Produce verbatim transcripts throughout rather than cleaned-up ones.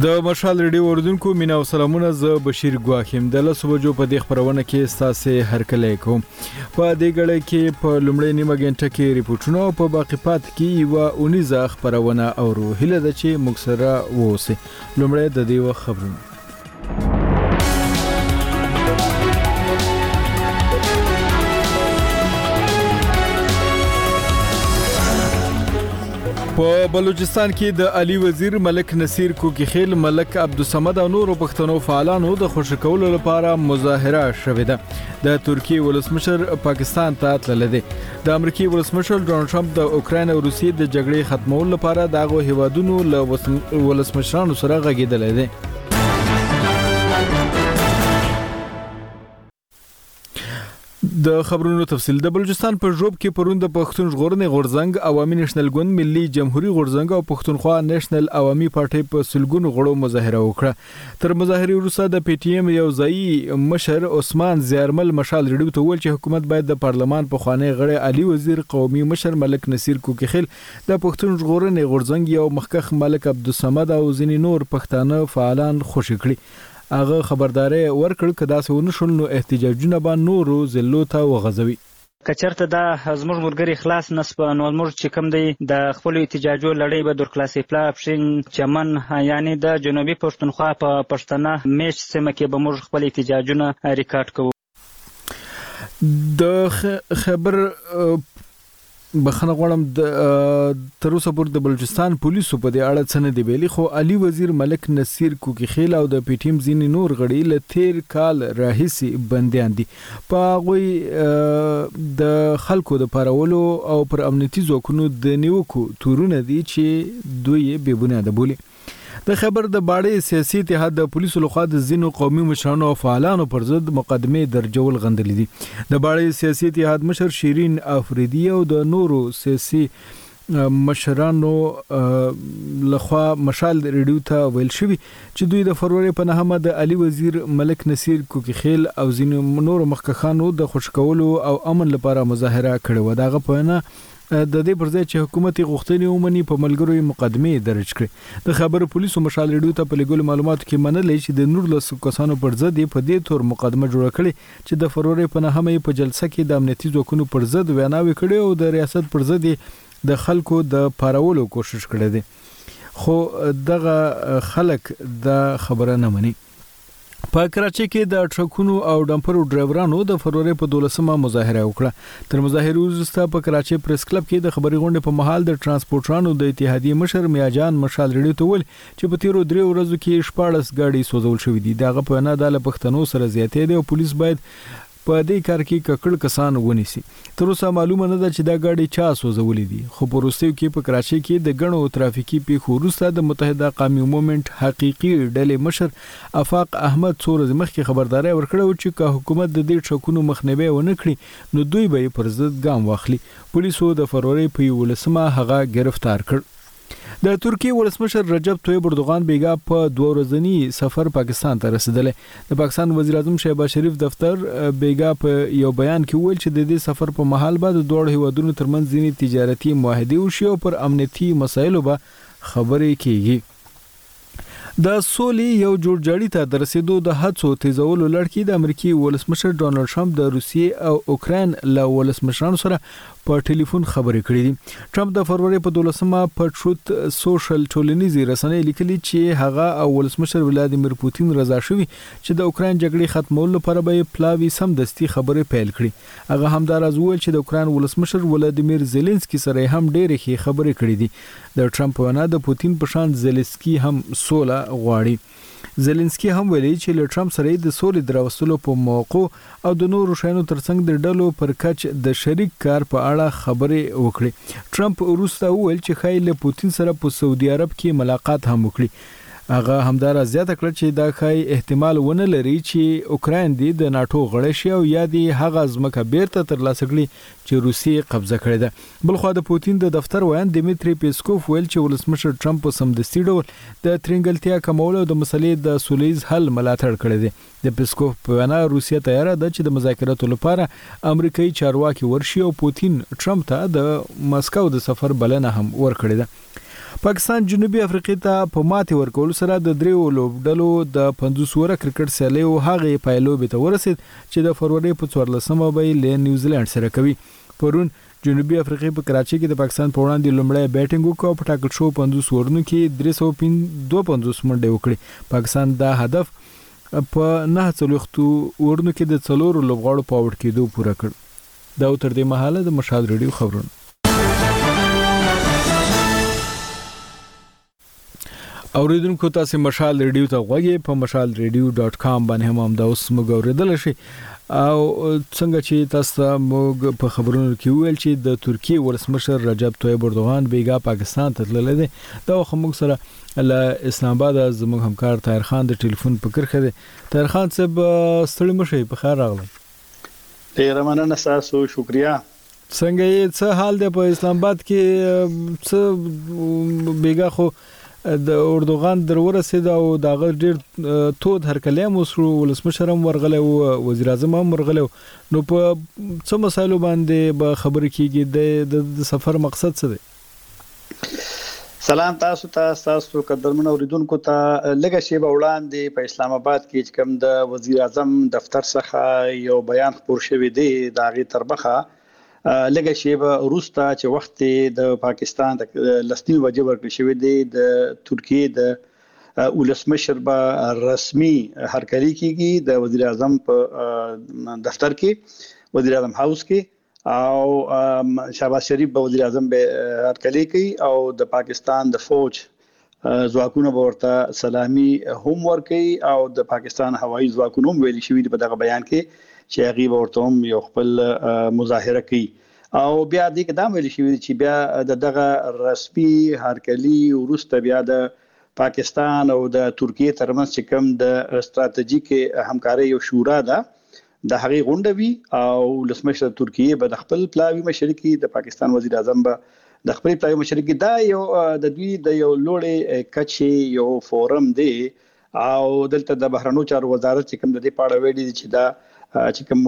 د مشال ریډیو اوردونکو مینا او سلامونه. زه بشیر ګواخیم د لسو بجو په دې خبرونه کې ستاسو هرکلی کوم. په دې غړې کې په لومړۍ نیمه غنټه کې ریپورتونه او په باقی پات کې یو اونیزه خبرونه اورو. هله د چې موږ سره ووسه. لومړی د دې وخت خبرونه. په بلوچستان کې د علي وزیر ملک نصیر کوکیخیل، ملک عبدالصمد او نورو پښتنو فعالانو د خوشی کولو لپاره مظاهره شوې ده. د ترکیه ولسمشر پاکستان ته تللی دی. د امریکای ولسمشر ډونالد ټرمپ د اوکراین او روسیې د جګړې ختمولو لپاره دغه هیوادونو له ولسمشرانو سره غږیدلی دی. د خبرونو تفصیل. د بلوچستان په ژوب کې پرون د پښتون ژغورنې غورځنګ، عوامي نېشنل ګوند، ملي جمهوریت غورځنګ او پښتونخوا نېشنل عوامي پارټي په سلګونو غړو مظاهره وکړه. تر مظاهرې وروسته د پی ټی ایم یو ځایي مشر عثمان زیارمل مشال ریډیو ته ویل چې حکومت باید د پارلمان په خوانی غړي علي وزیر، قومي مشر ملک نصیر کوکیخیل، د پښتون ژغورنې غورځنګ یو مخکخ ملک عبدالصمد او ځینې نور پښتانه فعالان خوشی کړي. هغه خبرداري ورکړ کدا سونه شول نو احتجاجونه به نورو زلو ته وغځوي. کچرته دا زموږ مرګري خلاص نسب نو زموږ چې کوم دی د خپل احتجاجو لړۍ به در کلاسې پلا پښین چمن، یعنی د جنوبي پښتونخوا په پښتنه میش سیمه کې به موږ خپل احتجاجونه ریکارډ کوو. د خبر بخنه غواړم د تر اوسه پورې د بلوچستان پولیسو په دې اړه څه نه دی ویلي، خو علي وزیر ملک نصیر کوکیخیل او د پی ټی ایم ځینې نور غړي له تیر کال راهیسې بندیان دي. په هغوی د خلکو د پارولو او پر امنیتي ځواکونو د نیوکو تورونه دي چې دوی بې بنیاده بولي. د خبر د باړې سیاسي اتحاد د پولیسو لخوا د ځینو قومي مشرانو او فعالانو پر ضد مقدمه درجول غندلې دي. د باړې سیاسي اتحاد مشر شیرین افریدی او د نورو سیاسي مشرانو لخوا مشال ریډیو ته ویل شوی چې دوی د فروری په نهمه د علي وزیر ملک نصیر کوکیخیل او ځینو نورو مخکخانو د خوشکولو او امن لپاره مظاهره کړې و. دغه په نه د دې پر ځای چې حکومت غوښتنې ومني په ملګرو مقدمه درج کړي. د خبر پولیسو مشال ریډیو ته په لګول معلوماتو کې منلې چې د نور لس کسانو پر ضد په دې تور مقدمه جوړه کړې چې د فروری په نهمه په جلسه کې د امنیتي ځواکونو پر ضد ویناوي کړي او د ریاست پر ضد د خلکو د پارولو کوشش کړي دي. خو دغه خلک د خبره نه مني. په کراچۍ کې د ټرکونو او ډمپرو ډرایورانو د فروری په دولسمه مظاهره وکړه. تر مظاهرې وروسته په کراچۍ پریس کلب کې د خبري غونډې په محل د ترانسپورټرانو د اتحادیې مشر میاجان مشال ریډیو ته ویل چې په تیرو درې ورځو کې شپاړس ګاډي سوځول شوې دي. دغه په نه د پښتنو سره زیاتې دي او پولیس باید په دې کار کې ککړ کسان ونیسي. تر اوسه معلومه نه ده چې دا ګاډي چا سوځولې دي، خو په روسیو کې په کراچۍ کې د غنو ترافیکي پیښو وروسته د متحده قومي موومېنټ حقيقي ډلې مشر افاق احمد څورز مخکې خبرداري ورکړه چې که حکومت د دې ټرکونو مخنیوي ونه کړي نو دوی به پر ضد ګام واخلي. پولیسو د فروری په یولسمه هغه گرفتار کړ. د ترکیه ولسمشر رجب طیب اردوغان بیګا په دوه ورځنی سفر پاکستان ته رسیدلی. د پاکستان وزیر اعظم شهباز شریف دفتر بیګا په یو بیان کې ویل چې د دې سفر په محل بعد دوه هیوادونو ترمنځ ځینې تجارتي معاهدې وشي او پر امنیتي مسایلو به خبرې کیږي. د سولې یو جوړجاړي ته د رسیدو د هڅو تیزولو لړ کې د امریکای ولسمشر ډونالد ټرمپ د روسیې او اوکراین له ولسمشرانو سره په ټلیفون خبرې کړې دي. ټرمپ د فروری په دولسمه په ټروت سوشل ټولنیزې رسنۍ لیکلي چې هغه او ولسمشر ولادیمیر پوتین رضا شوي چې د اوکراین جګړې ختمولو لپاره به پلاوی سمدستي خبرې پیل کړي. هغه همدارز ویل چې د اوکراین ولسمشر ولادیمیر زيلنسکي سره هم ډېرې ښې خبرې کړې دي. د ټرمپ وینا د پوتین په شان زيلنسکي هم سوله غواړي. زيلنسکي هم ویلي چې له ټرمپ سره د سولې دراوستلو په موقع او د نورو شینو ترڅنګ د ډلو پر کچ د شریک کار په اړه خبرې وکړي. ټرمپ وروسته ویل چې خای له پوتین سره په سعودي عرب کې ملاقات هم وکړي. هغه همدار زیاته کړ چې دا خای احتمال ونه لري چې اوکراین دی د ناتو غړی شي او یا دی هغه ځمکه بیرته ترلاسه کړي چې روسیې قبضه کړې ده. بلخو د پوتین د دفتر ویان دیمیتری پیسکوف ویل چې ولسمشر ټرمپ په سمدستي ډول د ترنګلتیا کمولو د مسلې د سولیز حل ملاتړ کړی دی. د پیسکوف په وینا روسیه تیار ده چې د مذاکراتو لپاره امریکایي چارواکي ورشي او پوتین ټرمپ ته د مسکو د سفر بلنه هم ورکړې ده. پاکستان جنوبي افریقا ته په ماتې ورکول سره د دریو لوبډلو د پنځوس اوره کرکټ سیالي او هغه پایلوبې ته ورسید چې د فروری په څوارلسمه به له نیوزیلند سره کوي. پرون جنوبي افریقا په کراچي کې د پاکستان په وړاندې لومړی بیټینګ وکړ په ټاکل شو پنځوس اورونو کې درې سوه دوه پنځوس منډې وکړې. پاکستان دا هدف په نه څلوېښتو اورونو کې د څلورو لوبغاړو په آوټ کېدو پوره کړ. دا تر دې مهاله د مشال ریډیو خبرونه. اوریدونکو تاسو مشال ریډیو ته غوږی په مشال ریډیو ډاٹ کام باندې هم دا اوس موږ اوریدل شي او څنګه چې تاسو موږ په خبرونو کې ویل چې د ترکیه ولسمشر رجب طیب اردوغان بیګا پاکستان ته تللی دی. دا خو موږ سره له اسلام آباد زموږ همکار طاهر خان د ټلیفون په کرخه دی. طاهر خان صاحب ستړي مشه په خیر راغلی. ډیره مننه تاسو شکریا. څنګه یې څه حال دی په اسلام آباد کې؟ څه بیګا خو د اردوغان در ورسید او دغه ډیر تود هرکلی هم وسو ولسمشر هم ورغلی او وزیر اعظم هم ورغلی. نو په څه مسایلو باندې به خبرې کیږي؟ د سفر مقصد څه دی؟ سلام تاسو ته تاسو قدرمن اوریدونکو ته. لږه شی به وړاندې په اسلام آباد کې کوم د وزیر اعظم دفتر څخه یو بیان خپور شوی دی د هغې تربخه لږه شی به وروسته چې وخت د پاکستان د لسنی وجه ورکړل شوی دی د ترکیه د ولسمشر به رسمي هرکلی کیږي د وزیر اعظم په دفتر کې وزیر اعظم هاوس کې او شهباز شریف به وزیر اعظم به هرکلی کوي او د پاکستان د فوج ځواکونو به ورته سلامي هم ورکوي او د پاکستان هوایي ځواکونو هم ویلي شوي په دغه بیان کې چې هغه ورته هم یو خپل مظاهره کوي او بیا د کدام ویل شي چې بیا د دغه رسمي هرکلی وروسته بیا د پاکستان او د ترکیه ترمنځ چې کوم د استراتیژیک همکاري یو شورا ده د هغې غونډه وي او ولسمشر ترکیه به د خپل پلاوي مشرکي د پاکستان وزیر اعظم به د خپل پلاوي مشرکي دا یو د دوی د یو لوړې کچې یو فورم دی او دلته د بهرنیو چارو وزارت چې کوم د دې پاړه ویلي چې دا چې کوم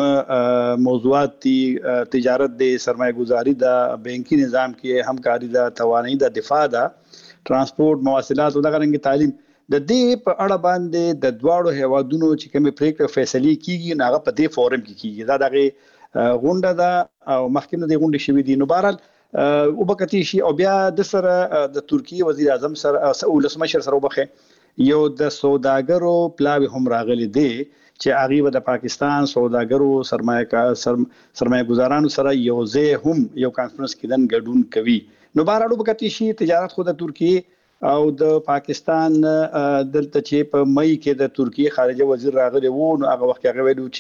مهم موضوعات دي تجارت د سرمایه گذاري د بانکي نظام کې همکاري د توانایي د دفاع د ترانسپورت مواصلات او د غرنګ تعلیم د دې په اړه باندې د دواړو هیوادونو چې کوم پریکړه فیصله کیږي هغه په دې فورم کې کیږي. دا دغه غونډه ده او مخکې د غونډې شوې دي. نو بهرحال وبکتی شي او بیا د سره د ترکیه وزیر اعظم سره ولسمشر سره وبخه یو د سوداګرو پلاوی هم راغلي دی چې هغه د پاکستان سوداګرو سرمایه سرمایه گزارانو سره یو ځای هم یو کانفرنس کې دن ګډون کوي. نو بهرحال وبکتی شي تجارت خو د ترکیه او د پاکستان دلته چې په مئی کې د ترکیه خارجه وزیر راغلی وو نو هغه وخت هغه ویلو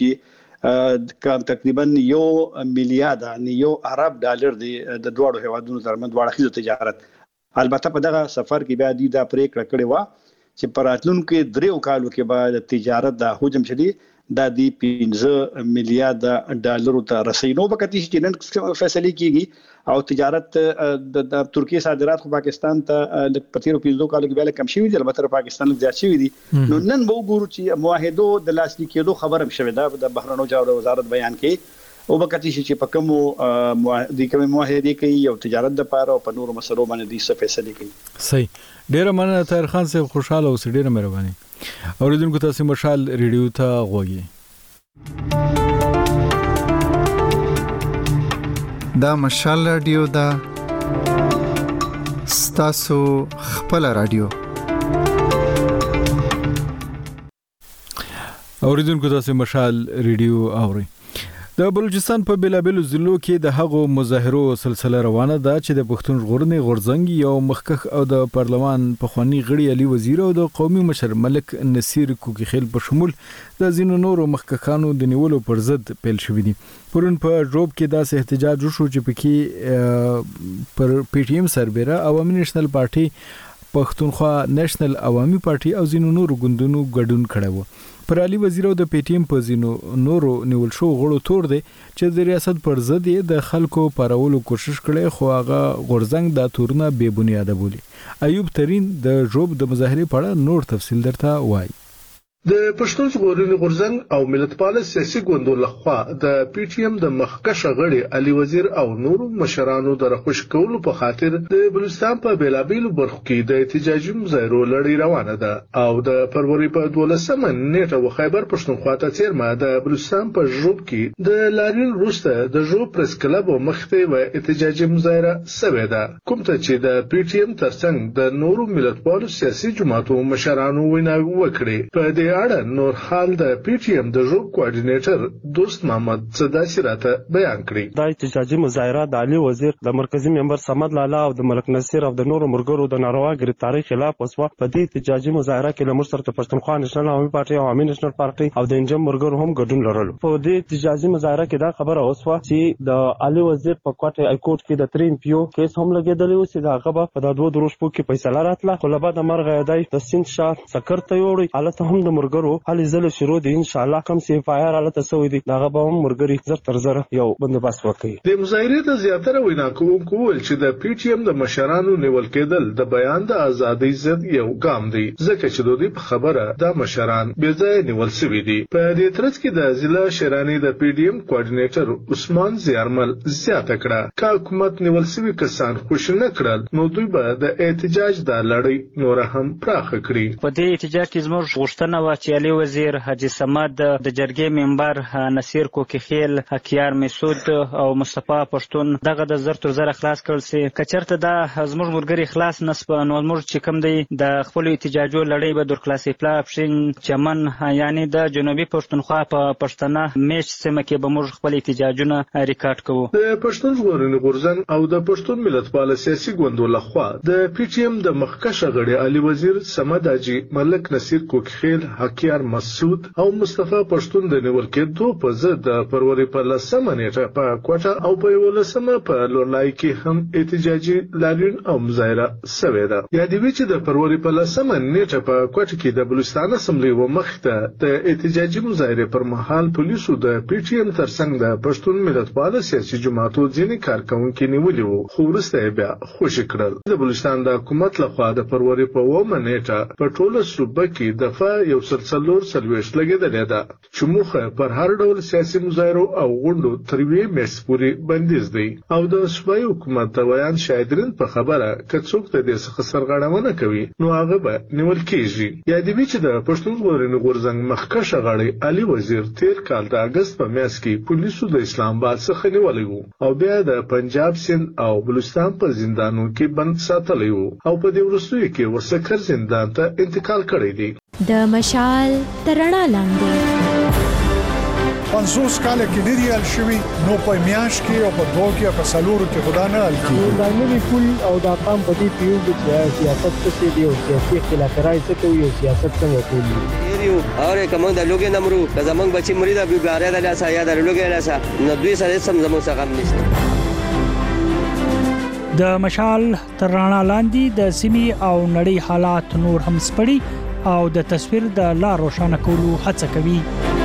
چې تقریبا یو میلیارډ یو ارب ډالر دی د دوړو هیوادونو ترمنځ واړه تجارت. البته په دغه سفر کې بیا د پریکړه کړې و چې په راتلونکو دریو کالو کې به د تجارت د حجم شدي د دې پنځه میلیارډ ډالرو ته رسیدي. نو وبکتی چې نن فیصله کیږي او تجارت د ترکیه صادرات خو پاکستان ته د پتیرو پنځو کالو کې بل کم شوی دی البته پاکستان زیات شوی دی. نو نن به وګورو چې معاهدو د لاسلیک کېدو خبر هم شوی دا د بهرنیو چارو وزارت بیان کې وبکتی چې په کوم د کوم معاهده کوي او تجارت د پاره او په نورو مسلو باندې د څه فیصله کوي. صحیح. ډیره مننه طاهر خان صاحب خوشاله اوسئ. ډیره مهرباني. اوریدونکو تاسو مشال ریډیو ته غوږی. دا مشال ریډیو دا ستاسو خپل ریډیو. اوریدونکو تاسو مشال ریډیو اورئ. د بلوچستان په بیلابلو ضلعو کې د هغو مظاهرو سلسله روانه ده چې د پښتون ژغورنې غورځنګ یو مخکښ او د پارلمان پخوانی غړي علي وزیر او د قومي مشر ملک نصیر کوکیخیل په شمول د ځینو نورو مخکښانو د نیولو پر ضد پیل شوی دي. پرون په جوب کې داسې احتجاج وشو چې پکې پر پی ټی ایم سربېره عوامي نېشنل پارټي پښتونخوا نېشنل عوامي پارټي او ځینو نورو ګوندونو ګډون کړی و. پر علي وزیر او د پی ټی ایم په ځینو نورو نیول شو غړو تور دی چې د ریاست پر ضد یې د خلکو پارولو کوشش کړي خو هغه غورځنګ دا تورونه بې بنیاده بولي. ایوب ترین د جوب د مظاهرې په اړه نور تفصیل درته وایي. د پښتون ژغورنې غورځنګ او ملتپال سیاسي ګوندونو لخوا د پی ټی ایم د مخکښ غړي علي وزیر او نورو مشرانو د رخصت کولو په خاطر د بلوچستان په بیلابیلو برخو کې د احتجاجي مظاهرو لړۍ روانه ده او د فروری په دولسمه نیټه و خیبر پښتونخوا ته څیرمه د بلوچستان په ژوب کې د لاریون وروسته د ژوب پریس کلب مخته و احتجاجي مظاهره سوې ده کوم ته چې د پی ټی ایم ترڅنګ د نورو ملتپالو سیاسي جماعتو مشرانو ویناوي وکړي په دې اړه نور حال د پی ټی ایم د ژوب کوارډینیټر دوست محمد صداسي راته بیان کړی. دا احتجاجي مظاهره د علي وزیر د مرکزی ممبر صمد لالا او د ملک نصیر او د نورو مرګرو د ناروا ګرفتاری خلاف وسوه. په دې احتجاجي مظاهره کې لمر سره پښتونخوا نېشنل عوامي پارټي او عوامي نېشنل پارټي او د انجم مرګرو هم ګډون لرلو. په دې احتجاجي مظاهره کې دا خبره وسوه چې د علي وزیر په کوټه های کورټ کې د ترین پیو کیس هم لګیدلی و چې دا غبا په د دوه دروش په کې فیصله راتله خو له بعد مرغ یادای د سند شاه سکر ته یوړي حالت هم د مرګرو حل زله شروع دي ان شاء الله کم سی اف آی آر حالت سوي دي دا غبا هم مرګري زر تر زر یو بندوبست وکړي. د مظاهرې ته زیاتره وینا کوونکو ویل چې د پی ټی ایم د مشرانو نیول کېدل د بیان د ازادۍ ضد یو ګام دی ځکه چې دوی په خبره د مشران بې ځای نیول شوي دي. په دې ترڅ کې د ضلع شرانی د پی ډی ایم کوارډینیټر عثمان زیارمل زیاته کړه چې حکومت نیول شوي کسان خوش نه کړل نو دوی به د احتجاج د لړۍ نور هم پراخه کړي. په دې احتجاج کې زموږ غوښتنه و چې علي وزیر حاجی صمد د جرګې ممبر نصیر کوکیخیل حکیار مسعود او مصطفی پښتون دغه د زر تر زر خلاص کړل سي کچرته دا زموږ مرګري خلاص نسب نو زموږ چې کوم دی د خپل احتجاجو لړۍ به در کلاسې پلا پښین چمن یعنی د جنوبي پښتونخوا په پښتنه میش سیمه کې به موږ خپل احتجاجونه ریکارډ کوو. د پښتون ژغورنې غورځنګ او د پښتون ملتپال سیاسي ګوندونو لخوا د پی ټی ایم د مخکښ غړي علي وزیر صمد حاجي ملک نصیر کوکخیل حکیار مسعود او مصطفی پښتون د نیول کېدو په ضد د فروری په لسمه نیټه په کوټه او په ولسمه په لورلای کې هم احتجاجي لاریون او مظاهره سوې ده. یادوي چې د فروری په لسمه نیټه په کوټه کې د بلوچستان اسمبلی و مخته د احتجاجي مظاهره پر مهال پولیسو د پی ټی ایم ترڅنګ د پښتون ملتپال سیاسي جماعتو ځینې کارکونکو نیولي وو خو وروسته بیا خوشي کړل. د بلوچستان د حکومت لخوا د فروری په اوومه نیټه په ټوله صوبه کې دفعه یو سلسلور سلويشت لګیدلې ده چې موخه پر هر ډول سیاسي مظاهرو او غونډو تر یوې میاشتې پورې بندیز دی او د صوبایي حکومت د ویان شاهدرین په خبره که څوک د دې څخه سرغړونه کوي نو هغه به نیول کیږي. یادوي چې د پښتون ژغورنې غورځنګ مخکښ غړی علي وزیر تیر کال د اگست په میاشت کې پولیسو د اسلام آباد څخه نیولی وو او بیا د پنجاب سند او بلوچستان په زندانونو کې بند ساتلی وو او په دې وروستیو کې ورسکر زندان ته انتقال کړی دی. د مشال ترڼا لاندې پنځوس کاله کې نه دی حل شوی نو په میاش کې او په دوه کې په سلورو کې خدا نه حل کیږي. دا نوی پول او دا قام په دې پیو د سیاست څخه دی او سیاسي اختلافات څخه کوي او سیاست څنګه کوي یو اور کوم د لوګي نمرو د زمنګ بچی مری د بیګاره د لاسه یا د لوګي لاسه نو دوی سره سم زموږ څخه هم نشته. د مشال ترڼا لاندې د سیمې او نړۍ حالات نور هم سپړي او د تصویر د لا روښانه کولو هڅه کوي.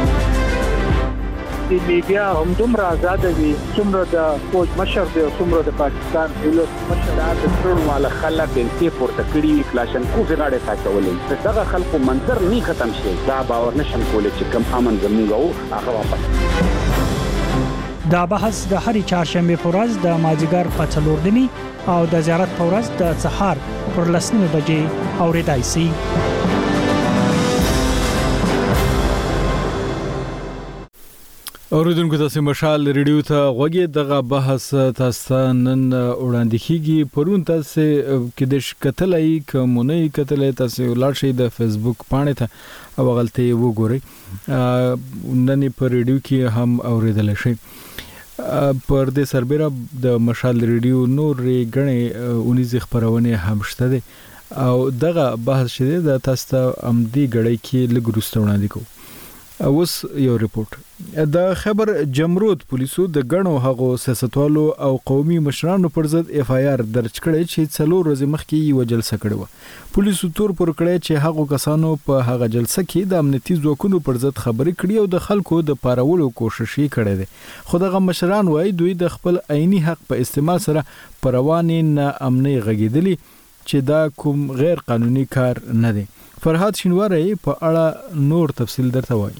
د میډیا هم دومره آزاد دي څومره د فوج مشر دی او څومره د پاکستان دولت مشر د ټول مال خلک د پورته کړي کلاشن کوفي غاړه ساتولې دغه خلکو منظر نه ختم شي دا باور نشم کولای چې کوم امن زموږ او هغه واپس. دا بحث د هرې چهارشنبه په ورځ د مازیګر په څلور نیمې او د زیارت په ورځ د سهار پر لس نیمې بجې اورېدای شي. اوریدونکو تاسو مشال ریډیو ته غوږی دغه بحث تاسو نن وړاندې کیږي پرون تاسو کې د شکتلای کومونی کتلای تاسو لاړ شئ د فیسبوک پاڼې ته او غلطي وګورئ نن په ریډیو کې هم اوریدل شي. پر دې سربېره د مشال ریډیو نور غنې اونیز خبرونه هم شته دي او دغه بحث شته د تاسو امدي غړي کې لګروستونه دي کو. اوس یو ریپورت د خبر جمرود پولیسو د غنو هغو سیاستوالو او قومي مشرانو پر ضد اف آی آر درج کړی چې څلور ورځې مخکې یو جلسه کړې و. پولیسو تور پر کړی چې هغو کسانو په هغه جلسه کې د امنیتي ځواکونو پر ضد خبرې کړې او د خلکو د پارولو کوشش یې کړې ده خو دغه مشران وایي دوی د خپل عیني حق په استعمال سره پروانې نه امني غږیدلی چې دا کوم غیر قانوني کار نه دی. فرهاد شینواری په اړه نور تفصیل درته وایي.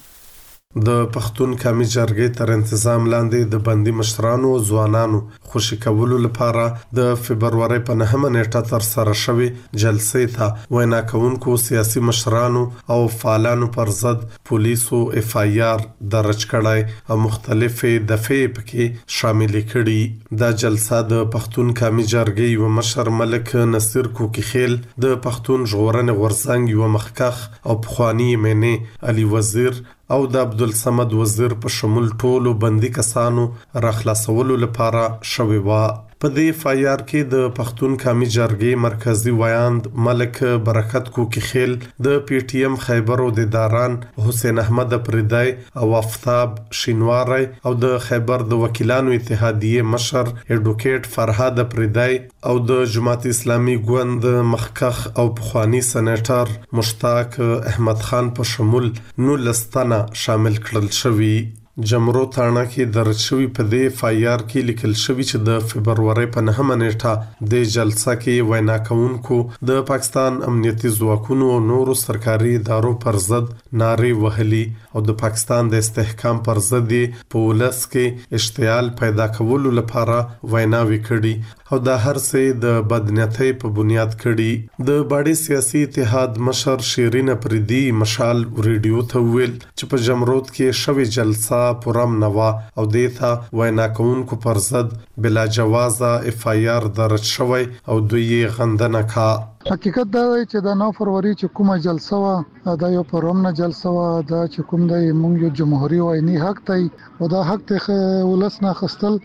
د پښتون قومي جرګې تر انتظام لاندې د بندي مشرانو او ځوانانو خوشي کولو لپاره د فبرवरी په نهمه نیټه تر سره شوې جلسې ته وینا کوونکو سیاسي مشرانو او فعالانو پر ضد پولیسو اف آی آر درج کړای او مختلفې دفعې پکې شامل کړي. دا جلسه د پښتون قومي جرګې یو مشر ملک نصیر کوکیخیل د پښتون ژغورنې غورځنګ یو مخکخ او پخوانی مېنه علي وزیر او د عبدالصمد وزیر په شمول ټولو بندي کسانو راخلاصولو لپاره شوې و. په دې فایار کې د پښتون قومي جرګې مرکزی ویاند ملک برکت کوکیخیل د پی ټی ایم خیبر او د داران حسین احمد پردای او آفتاب شینواری او د خیبر د وکیلانو اتحادیه مشر اډوکیټ فرهاد پردای او د جماعت اسلامي ګوند مخکخ او پخوانی سېنیټر مشتاق احمد خان په شمول نو لستانه شامل کړل شوی. جمرو تاڼه کې درج شوی په دې فایار کې لیکل شوی چې د فبرवरी په نهمه نیټه د جلسه کې وینا کوونکو د پاکستان امنیتي ځواکونو او نورو سرکاري ادارو پر ضد نارې وهلي او د پاکستان د استحکام پر ضد په ولس کې اشتعال پیدا کولو لپاره ویناوي کړي او د هر څه د بدنیتۍ په بنیاد کړي. د باډي سیاسي اتحاد مشر شیرین پردي مشال ریډیو ته ویل چې په جمرود کې شوی جلسه پرم نوا او دیتا وینا کوونکو پر ضد بلا جوازه اف آی آر درج شوی او دوی غندنه کا. حقیقت دا دی چې د نو فروری چې کومه جلسه وا دا یو پرمنه جلسه وا دا چې کوم د مونږ جمهوریت وایي حق دی او دا حق ته ولسنه خستل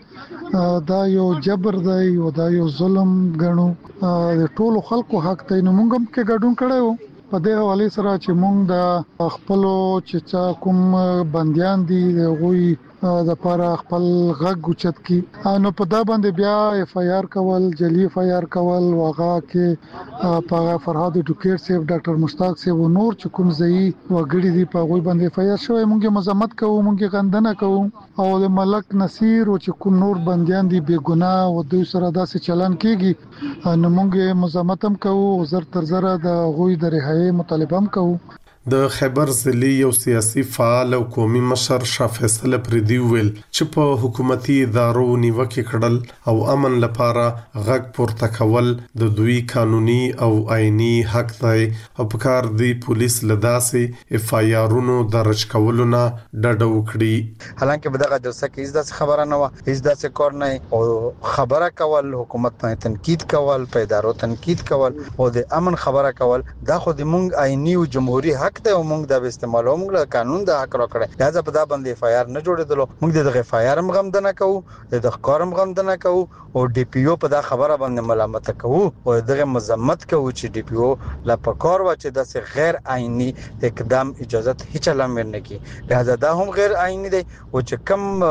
دا یو جبر دی او دا یو ظلم ګڼو. د ټولو خلکو حق دی نو مونږ هم کې ګډون کړو په دې حواله سره چې مونږ د خپل چې کوم بنديان دي غوي د پاره خپل غږ اوچت کی نو په دا باندې بیا اف آی آر کول جلی اف آی آر کول واغه کې په فرهاد ډوکیر سیف ډاکټر مشتاق سیف او نور چې کوم ځای وګړي دي په غوي باندې اف آی آر شوی مونږه مذمت کوو مونږه غندنه کوو او د ملک نصیر او چې کوم نور بنديان دي بے ګناه او دوی سره داسې چلن کیږي نو مونږه مذمت هم کوو زر تر زره د غوي د رهایی مطالبه هم کوو. د خیبر ضلعي یو سیاسي فعال او قومي مشر شاه فیصل پردي ویل چې په حکومتي ادارو نیوکه کړل او امن لپاره غږ پورته کول د دوی قانوني او آئینی حق دی او په کار دی پولیس لداسي اف آی آرونو درج کولو نه ډډه وکړي. حالانکه په دغه جلسه کې هیڅ داسې خبره نه و هیڅ داسې کار نه او خبره کول حکومت ته تنقید کول په ادارو تنقید کول او د امن خبره کول دا خو د مونږ آئینی او جمهوریت حق ته موږ د استعمالو موږ له قانون د حق راکړه لہذا په دا باندې اف آی آر نه جوړېدلو موږ د اف آی آر هم غمدنه کوو د ښکارم غمدنه کوو او ډي پی او په دا خبره باندې ملامت کوو او دغه مذمت کوو چې ډي پی او لا پکار و چې د غیر آئینی اقدام اجازه هیڅ لم ورنه کی لہذا دا هم غیر آئینی دی او چې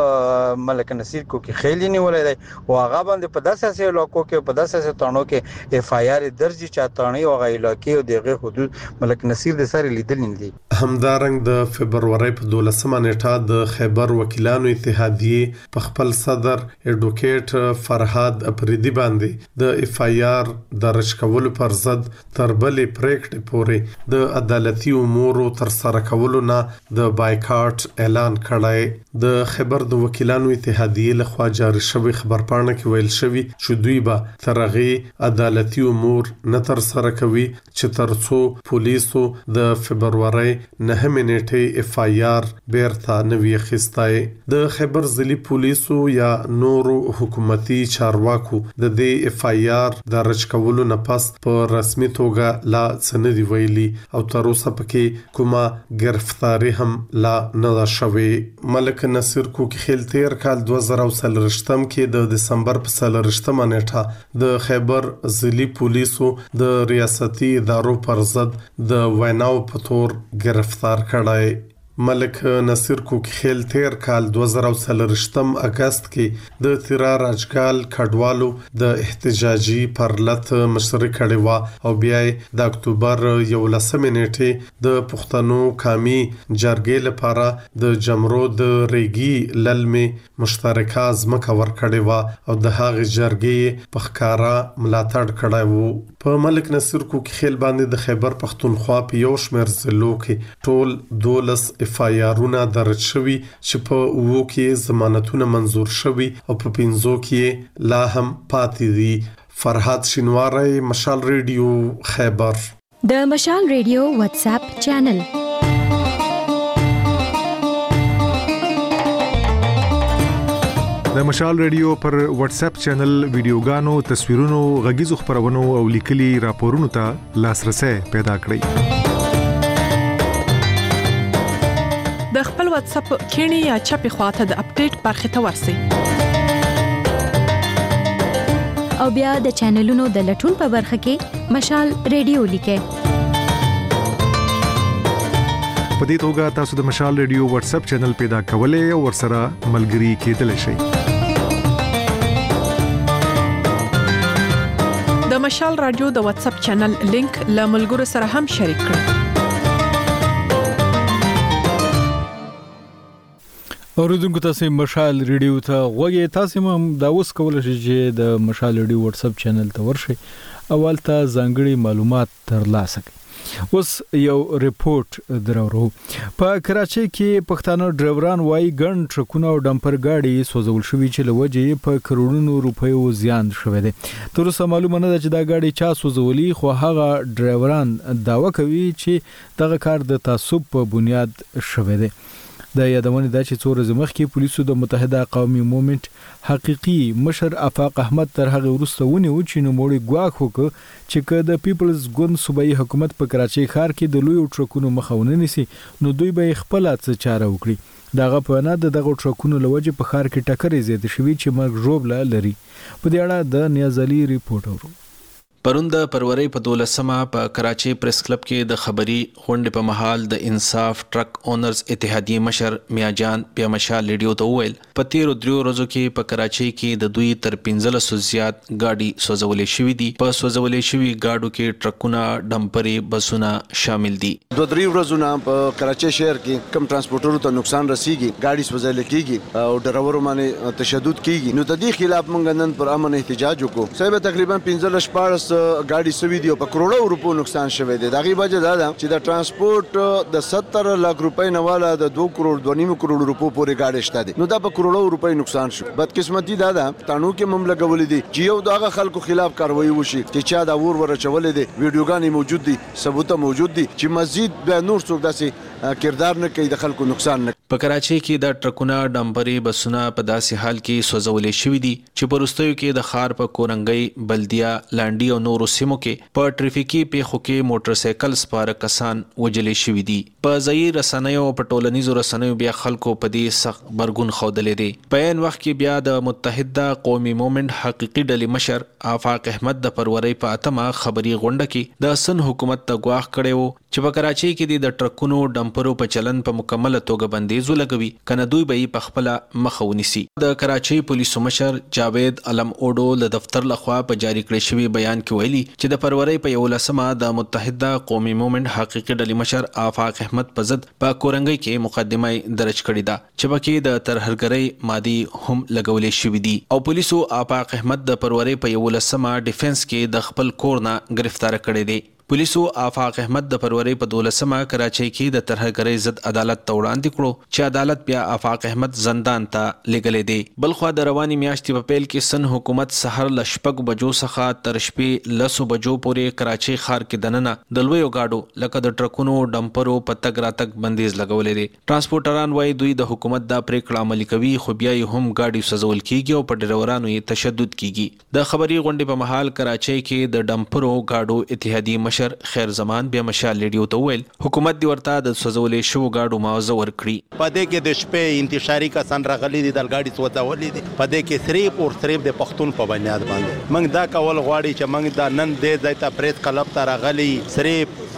کم ملک نصیر کو کې خېلی نیولای دی او هغه باندې په داسې علاقو کې په داسې تانو کې اف آی آر درج چاټانی او غیر علاقې او دغه حدود ملک نصیر د سره لیدل دي. همدارنګ د فبرवरी په دولسمه نیټه د خیبر وکیلانو اتحادیه په خپل صدر اډوکیټ فرهاد اپریدي باندې د اف آی آر درج کولو پر ضد تر بلې پریکړې پورې د عدالتي امورو تر سره کولو نه د بایکاټ اعلان کړی. د خیبر د وکیلانو اتحادیه لخوا جاری شوی خبرپاڼه کې ویل شوی چې دوی به ترغه عدالتي امور نه تر سره کوي چې ترڅو پولیسو د فبرवरी نهمه نیټه اف آی آر بیرته نوی خستای. د خیبر ضلعي پولیسو یا نورو حکومتي چارواکو د دې اف آی آر درج کولو نه پس په رسمي توګه لا سندي ویلي او تر اوسه پکې کومه گرفتاری هم لا نه شوه. ملک نصیر کوکیخیل تیر کال دوه زره څلورم کې د دسمبر په څلورمه نیټه د خیبر ضلعي پولیسو د ریاستي ادارو پر ضد د ویناو په تور گرفتار کړای. ملک نصیر کوکخیل تیر کال دوه زره څلرویشتم اگست کې د تیرا راجګال کډوالو د احتجاجي پرلط مشري کړې و او بیا د اکتوبر یولسمې نیټې د پښتنو قومي جرګې لپاره د جمرو د ریګي للمې مشترکه ځمکه ورکړې و او د هغې جرګې په ښکارا ملاتړ کړی و. په ملک نصیر کوکخیل باندې د خیبر پښتونخوا په یو شمېر ضلعو کې ټول دولس اف آی آرونه درج شوي چې په اوو کې ضمانتونه منظور شوي او په پنځو کې لا هم پاتې دي. فرحات شینواری، مشال ریډیو، خیبر. د مشال ریډیو واتس اپ چینل د مشال ریډیو پر واتس اپ چینل ویډیوګانو، تصویرونو، غږیزو خبرونو او لیکلي راپورونو ته لاسرسي پیدا کړئ. د خپل واتس اپ کینی یا چپی خواته د اپډیټ برخه ته ورسی او بیا د چینلونو د لټون په برخه کې مشال ریډیو لیکه. په دې توګه تاسو د مشال ریډیو واتس اپ چینل پیدا کولای او ورسره ملګري کېدلی شئ. د مشال رادیو د واتس اپ چینل لینک له ملګرو سره هم شریک کړئ. اوریدونکو تاسو مشال ریډیو ته غوږی، تاسو هم دا اوس کولای شئ چې د مشال ریډیو واتس اپ چینل ته ورشئ اول ته ځانګړي معلومات ترلاسه کړئ. اوس یو ریپورت درورو. په کراچۍ کې پښتانه ډرایوران وايي ګڼ ټرکونه او ډمپر گاډي سوځول شوي چې لوجې په کروڑونو روپیو زیان شوی دی. تر اوسه معلومه نه ده چې دا گاډي چا سوځولي، خو هغه ډرایوران داوا کوي چې دغه کار د تعصب په بنیاد شوی دی. د یادونه ده چې څو ورځې مخکې پولیسو د متحده قومي مومنت حقيقي مشر افاق احمد تر هغه وروسته ونیو چې نوموړي ګواښ وکړ چې که د پیپلز ګوند صوبایي حکومت په کراچۍ ښار کې د لوی ټرکونو مخه ونه نیسي نو دوی به خپل څه چاره وکړي. دغه په نه د دغه ټرکونو لوجه په ښار کې ټکرې زیات شوي چې مرګ ژوبله لري. په دې اړه د نیازالي ریپورت اورو. پرون د فروری په دولسمه په کراچۍ پریس کلب کې د خبري غونډې په محل د انصاف ټرک اونرز اتحادیه مشر میاجان بیا مشال ریډیو ته وویل په تیرو دریو ورځو کې په کراچۍ کې د دوی تر پنځلس زیات گاډي سوځولې شوې دي. په سوځولې شوي گاډو کې ټرکونه، ډمپرې، بسونه شامل دي. دوه درې ورځې نه په کراچۍ شهر کې کم ترانسپورټرو ته نقصان رسیږي، گاډي سوځول کېږي او ډرایورو باندې تشدد کېږي. نو د دې خلاف موږ نن پر امن احتجاج وکړو. صاحب تقریبا پنځلس شپاړس گاډي سوي دي او په کروڑو روپو نقصان شوی دی. دغه وجه دا ده چې د ترانسپورت د ستر لک روپۍ نه والا د دوه کروڑ دوه نیم کروڑ روپو پورې گاډي شته دي. نو دا په کروڑو روپۍ نقصان شو. بدقسمتي دا ده تانو کې مم لګولې دي چې یو دغه خلکو خلاف کاروایی وشي چې چا دا ور ور چولې دي. ویډیوګانې موجود دي، ثبوت موجود دي چې مزید به نور څوک داسې کردار نه کوي د خلکو نقصان نه. په کراچۍ کې د ټرکونه، ډمپرې، بسونه په داسې حال کې سوځولې شوي دي چې په وروستیو کې د ښار په کورنګۍ، بلدیا، لانډي او نورو سیمو کې په ټریفیکي پیښو کې موټر سایکل سپاره کسان وجلې شوي دي. په ځایي رسنیو او په ټولنیزو رسنیو بیا خلکو په دې سخت برګون ښودلی دی. په عین وخت کې بیا د متحده قومي مومنت حقيقي ډلې مشر افاق احمد د فروری په اتمه خبري غونډه کې د سن حکومت ته ګواښ کړی و چې په کراچۍ کې د ټرکونو، ډمپرو په چلن په مکمله توګه بندیز ولګوي کنه دوی به په خپل مخه ونیسي. د کراچۍ پولیسو مشر جاوید علم اوډو له دفتر لخوا په جاری کړی شوی بیان کې ویلي چې د فروری په یولسمه د متحده قومي مومنت حقيقي ډلې مشر افاق احمد په ضد په کورنګۍ کې مقدمه درج کړې ده چې پکې د ترهګرۍ مادي هم لګولې شوې دي او پولیسو افاق احمد د فروری په یولسمه ډیفنس کې د خپل کور نه گرفتار کړی دی. پولیسو افاق احمد د فروری په دولسمه کراچۍ کې د ترهګرۍ ضد عدالت ته وړاندې کړو چې عدالت بیا افاق احمد زندان ته لېږلی دی. بلخوا د رواني میاشتې په پیل کې سن حکومت سحر له شپږ بجو څخه تر شپې لسو بجو پورې کراچۍ ښار کې دننه د لویو ګاډو لکه د ټرکونو، ډمپرو په تګ راتګ بندیز لګولی دی. ټرانسپورټران وایي دوی د حکومت دا پریکړه عملي کوي خو بیا یې هم ګاډي سوځول کېږي او په ډریورانو یې تشدد کېږي. د خبري غونډې په مهال کراچۍ کې د ډمپرو ګاډو اتحادیې مشر خیر زمان بیا مشال ریډیو ته ویل حکومت دی ورته د سوځولې شو گاډو معاوضه ورکړي. په دې کې د شپې انتشاري کسان راغلي دي د ګاډي سوځولې دي. په دې کې صرف او صرف د پښتون په بنیاد باندې موږ دا کول غواړي چې موږ دا نن دې ځای ته پریس کلب ته راغلي صرف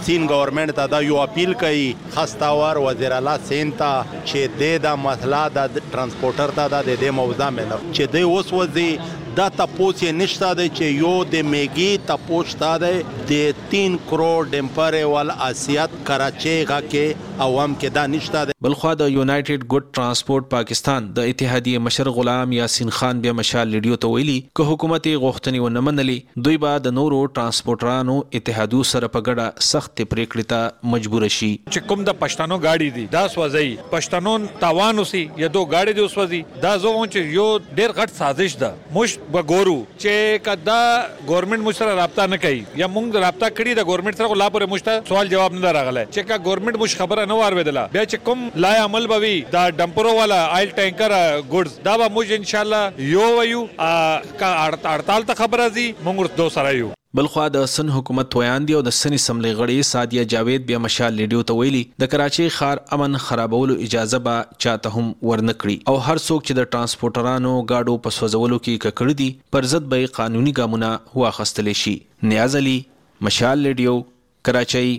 سین ګورنمنت ته دا یو اپیل کوي خاصتاور وزیر اعلی سین ته چې د دا مسله د ترانسپورټر ته د دې موضوع مې چې د اوس وځي دا تپوس یې نشته دی چې یو د میګي تپوس تا دی د تین کروڑ ډمپر ول اسیات کراچي غاکه عوام کې دا نشته دی. بلخوا د یونایټډ ګډ ترانسپورت پاکستان د اتحادیه مشر غلام یاسین خان بیا مشال ریډیو ته ویلي که حکومت غوښتنې ونه منلي دوی به د نورو ترانسپورټرانو اتحادیو سره په ګډه سخت پریکړې ته مجبور شي. چې کوم د پښتنو گاډي دي دا سوځي پښتنو تاوان وسی یا دو گاډي دي وسوځي دا زه وون چې یو ډیر غټ سازش ده مش بګورو چې کدا ګورنمنت مش سره رابطه نه کوي یا موږ رابطه کړی د ګورنمنت سره لا پورې مشته سوال جواب نه راغله چې کا ګورنمنت مش خبره نه وارویدله بیا چې کوم لای عمل بوي دا ډمپرو والا آیل ټانکر ګډز دا به موږ ان شاء الله یو ویو کا هړتال ته خبره زی موږ دو سره یو. بلخوا د سن حکومت تویان دی او د سن اسمبلی غړي سادیه جاوید بیا مشال ریډیو ته ویلي د کراچي ښار امن خرابولو اجازه به چاته هم ورنکړي او هر څوک چې د ترانسپورټرانو گاډو په سوځولو کې ککړ دي پر ضد به قانوني ګامونه واخیستل شي. نیاز علي مشال ریډیو کراچي.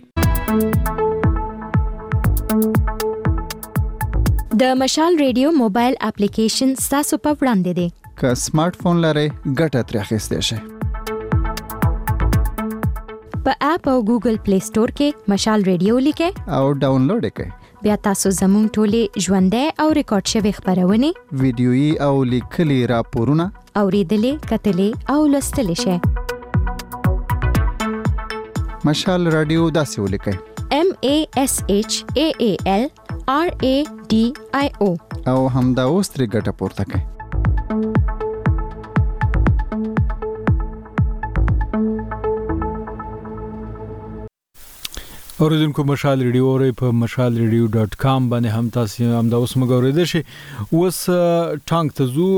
د مشال ریډیو موبایل اپلیکیشن تاسو په وړاندې دی. که سمارټ فون لرئ ګټه ترې اخیستی شئ. په اپ او ګوګل پلی سٹور کې مشال ریډیو لیکئ او ډاونلوډ کړئ. بیا تاسو زموږ ټولې ژوندۍ او ریکارډ شوی خبرونه ویډیويي او لیکلي راپورونه اوریدلې کتلې او لوستلې شئ. مشال رادیو داسې ولیکئ M A S H A A L R A D I O او همدا اوس ترې ګټه پورته کړئ. اوریدونکو مشال ریډیو اوري په مشال ریډیو ډاٹ کام باندې هم تاسو هم دا اوس مګوریدل شي. اوس ټانک ته زو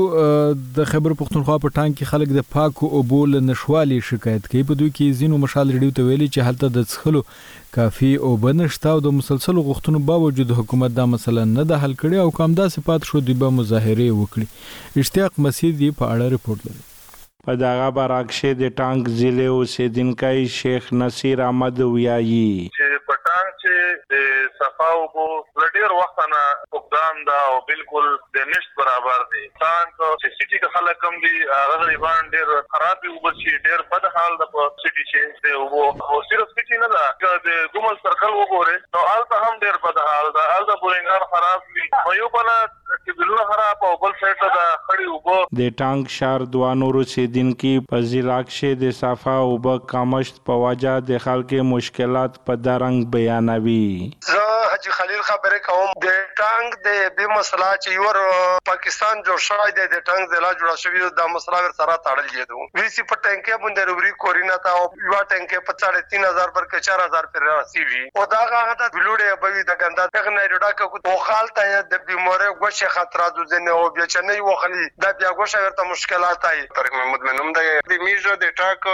د خیبر پختونخوا په ټانک کې خلک د پاکو او بول نشوالي شکایت کوي. په دوی کې زینو مشال ریډیو ته ویلي چې حالت د څخلو کافي او بنشتا او د مسلسل غوښتنو باوجود حکومت دا مسله نه ده حل کړې او کوم داسې پات شو دی به مظاهره وکړي. اشتیاق مسیدی په اړه رپورت لري. په دغه برعکس د ټانک ضلع اوسیدونکی شیخ نصیر احمد ویایي چې په ټانک چې د صفاو بو لډیر وخت نه فقدان دا او بالکل د نشت برابر دي. ټانک چې سيټي کې خلک کم دي هغه غریبان ډیر خراب وي او چې ډیر بد حال د سيټي چې دی او صرف سيټي نه ده د ګومل سرکل وګوره نو حالت هم ډیر بد حال ده. حالت بولینګار خراب وي یو بل چې بلونه خراب او بل سایت ته خړی وګو. د ټانک شهر دوه نورو سیدونکو په ضلع کې د صفا او ب کمښت په وجه د خلکو مشکلات په درنګ بیانوي. زه حاجی خلیل خبرې کوم. د ټانک د به مسله چې یو پاکستان جوړ شوی دی د ټانک ضلع جوړ شوی د مسله ور سره تړل کېدو وی سی په ټانکې باندې روبري کورینا تا او یو ټانکې په ساڑھے تین ہزار پر کې چار ہزار پر راسی وی او دا هغه د بلوډه به د ګندا څنګه نه ډاکه کو او خالته د بیماره غوښه خطرات ځنه او بیا چې نه یو خلی دا بیا غوښه ورته مشکلات آی. طارق محمد منوم د میجو د ټاک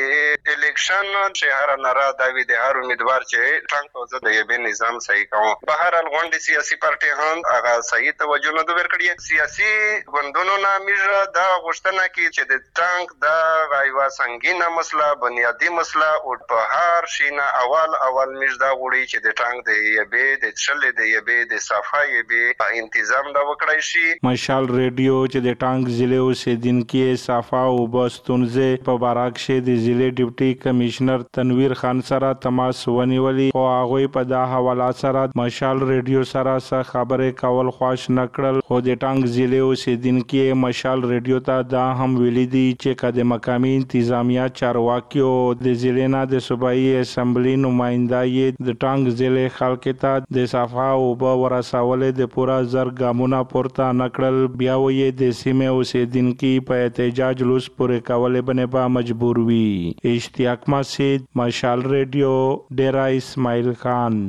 د الیکشن شهر نارا د وی د هر امیدوار چې ټانک او زه د یبه نظام صحیح کوم. بهر الغونډي سیاسي پارټي هان هغه صحیح توجه نه دوی کړی. سیاسي غوندونو نه میجو دا غوښتنه کی چې د ټانک د غایوا سنگینه مسله بنیادی مسله او په هر شینه اول اول میج دا غوړي چې د ټانک د یبه د چلې د یبه د صفای یبه تنظیم دا وکړای شي. مشال ریډیو چې د ټانک ضلع اوسیدونکو صفا او بستونزه په برعکس د ضلع ډیپټي کمشنر تنویر خان سره تماس ونیولي او هغه په دا حواله سره مشال ریډیو سره څه خبرې کول خوښ نکړل. خو د ټانک ضلع اوسیدونکو مشال ریډیو ته دا هم ویلي دي چې کله مقامی انتظامیه چارواکیو د ضلع نه د صوبایي اسمبلی نمائنده یې د ټانک ضلع خلکو ته د صفا او به ورسول د پورا زر ګامونه پورته نکړل. بیا وې د سیمه اوسیدونکو په احتجاج لوس پورې کولې باندې به مجبور وي. اشتیاق مسید مشال ریډیو ډیرا اسماعیل خان.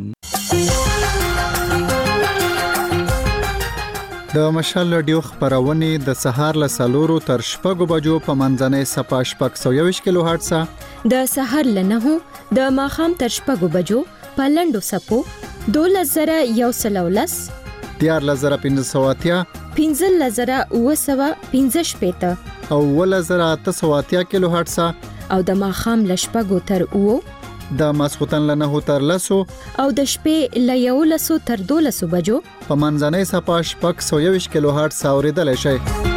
د مشال رادیو خبرونه د سهار له سلورو تر شپږو بجو په منځنۍ صفه شپږ سوه یوویشت کیلو هرتز د سهار له نهو د ماښام تر شپږو بجو په لنډو سپو دولس زره یو سل او لس دیارلس زره پنځه سوه اتیا پنځلس زره اوه سوه پنځه شپېته او اوولس زره اته سوه اتیا کیلو هرتز او د ماښام له شپږو تر اوو د ماسختن له نه تر لسو او د شپې له یولسو تر دولسو بجو په منځنۍ صفه شپږ سوه یوویشت کیلو هرټز اوریدلای شئ.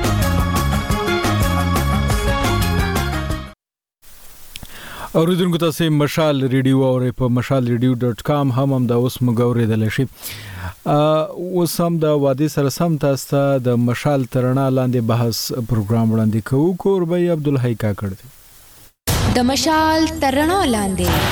اوریدونکو تاسو مشال ریډیو او په مشال ریډیو ډاٹ کام هم هم دا اوس مګوریدل شي. اوس هم د وادي سره سم تاسو د مشال ترنا لاندې بحث پروګرام وړاندې کوو. کوربي عبدالحی کاکړ دی د مشال ترنا لاندې.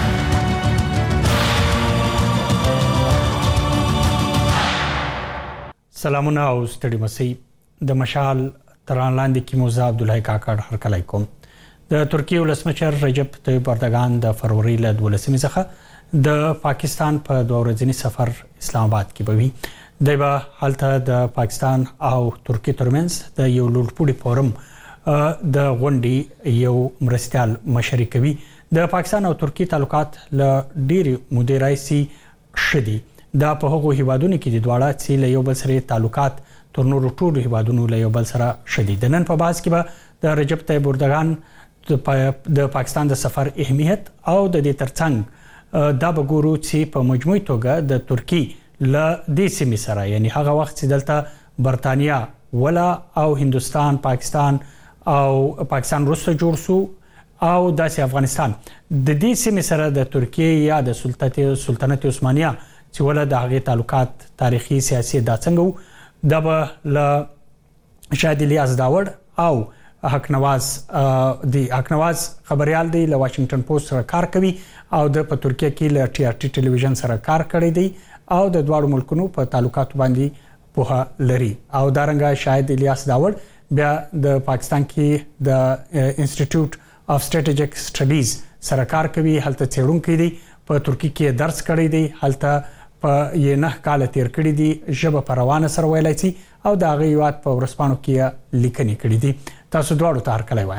سلامونه او ستړي مسي. د مشال ترنا لاندې کې موزه عبدالحی کاکړ هر کله کوم. د ترکیه ولسمشر رجب طیب اردوغان د فروری له دولسمې څخه د پاکستان په دوه ورځني سفر اسلام آباد کې بوي. دی به هلته د پاکستان او ترکیه ترمنځ د یو لوړپوړي فورم د غونډې یو مرستیال مشري کوي. د پاکستان او ترکیه تعلقات له ډېرې مودې راهیسې ښه دي. دا په هغو هیوادونو کې دي دواړه چې له یو بل سره تعلقات تر نورو ټولو هیوادونو له یو بل سره ښه دي. د نن په بحث کې به د رجب طیب اردوغان د پاکستان د سفر اهمیت او د دې ترڅنګ دا به ګورو چې په مجموعي توګه د ترکیه له دې سیمې سره یعنی هغه وخت چې دلته برتانیا ولا او هندوستان پاکستان او پاکستان وروسته جوړ شو او داسې افغانستان د دې سیمې سره د ترکیه یا د سلطنت عثمانیه چې ولا د هغې تعلقات تاریخي سیاسي دا څنګه دا به له شاهد الیاس داوړ او حق نواز دی حق نواز خبريال دی له واشنگټن پوسټ سره کار کوي او د په ترکیه کې له ټي آر ټي ټلویزیون سره کار کړی دی او د دواړو ملکونو په تعلقاتو باندې پوهه لري. او دارنګه شاهد الیاس داوړ بیا د پاکستان کې د انسټیټیوټ اف سټریټیجیک سټډیز سره کار کوي. هلته څېړونکی دی په ترکیه کې درس کړی دی. هلته په یې نه کال تیر کړی دی. ژبه په روانه سره ویلای شي او د هغې هیواد په ورځپاڼو کې لیکنې کړي دي. تاسو دواړو ته هرکلی وایم.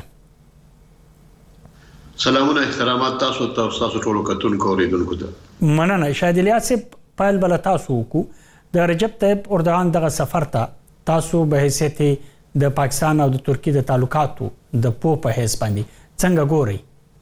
سلامونه احترامات تاسو ته او تاسو ټولو کتونکو اوریدونکو ته. مننه. شاهد الیاس پیل بل تاسو وکړو د رجب طیب اردوغان دغه سفر ته تاسو به حیثیت د پاکستان او د ترکیه د تعلقاتو د پو په حیث باندې څنګه ګورئ؟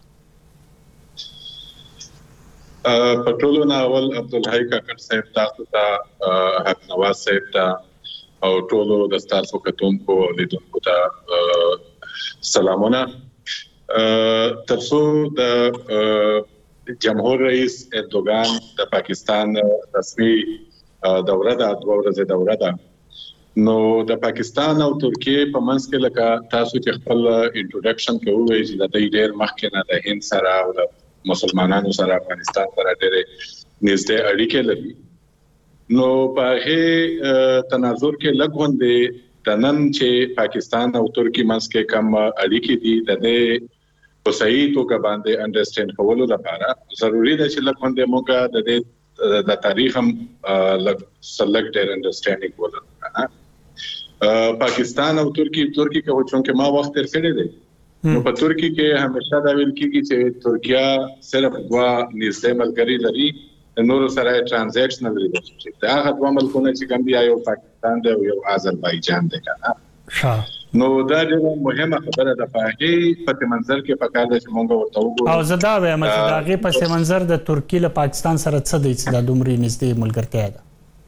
په ټولو نه اول عبدالحی کاکړ صاحب تاسو ته حق نواز صاحب ته او ټولو د تاسو کتونکو او لیدونکو ته سلامونه. ترڅو د جمهور رئیس اردوغان د پاکستان رسمي دوره ده دوه ورځې دوره ده نو د پاکستان او ترکیه په منځ کې لکه تاسو چې خپل انټروډکشن کوئ چې د دې ډېر مخکې نه د هند سره او د مسلمانانو سره افغانستان سره ډېرې نږدې اړیکې لري. نو په هغې تناظر کې لږ غوندې د نن چې پاکستان او ترکیه منځ کې کم اړیکې دي د دې په صحیح توګه باندې انډرسټینډ کولو لپاره ضروري ده چې لږ غوندې موږ د دې د تاریخ هم لږ سلګ ډېر انډرسټینډینګ ولرو. پاکستان او ترکیه ترکیه کې چونکې ما وخت تیر کړی دی نو په ترکیه کې همیشه دا ویل کېږي چې ترکیه صرف دوه نږدې ملګري لري نور سره ټرانزیکشنل ریلیشنشپ دا هغه دوه ملکونه چې کوم دی یو پاکستان دی او یو آذربایجان دی کنه. نو دا ډېره مهمه خبره ده. په هغې پس منظر کې پکار ده چې موږ ورته وګورو. او زه دا وایم چې د هغې پس منظر د ترکیې له پاکستان سره څه دی چې دا دومره نږدې ملګرتیا ده؟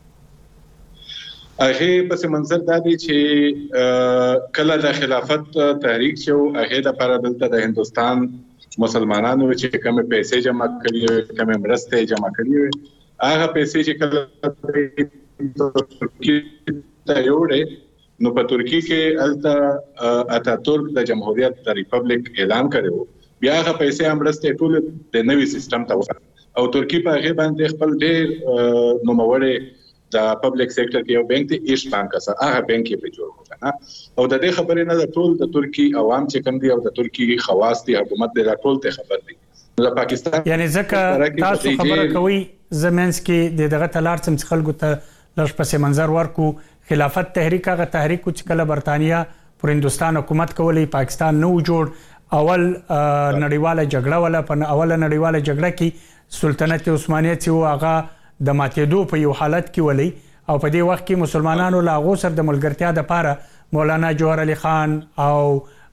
هغې پس منظر دا دی چې کله د خلافت تحریک شو هغې دپاره دلته د هندوستان مسلمانانو چې کومه پیسې جمع کړې کومه مرستې جمع کړې هغه پیسې چې کله ترکیه ته یوړې نو په ترکیه کې الته اتاتورک د جمهوریت د ریپبلیک اعلان کړو. بیا هغه پیسې هم مرستې ټول د نوي سیستم ته وکړه او ترکیه په هغه باندې خپل ډېر نوموړی د پبلک سېکټر کې یو بانک دی ایش بانک سره هغه بانک په جوړ وکړه او د دې خبرې نه د ټول د ترکیه عوام چې کوم دي او د ترکیه خواص دي حکومت د ټول ته خبر دي د پاکستان یعنی ځکه تاسو خبره کوي زمنس کې د دغه تلار څم خلکو ته لږ پس منظر ورکو. خلافت تحریک هغه تحریک چې کله برتانیا پر هندوستان حکومت کولی پاکستان نو جوړ اول نړیواله جګړه ولا په اوله نړیواله جګړه کې سلطنت عثمانیه چې هغه د ماتېدو په یو حالت کې ولی او په دې وخت کې مسلمانانو لا غو سر د ملګرتیا د پاره مولانا جوهر علي خان او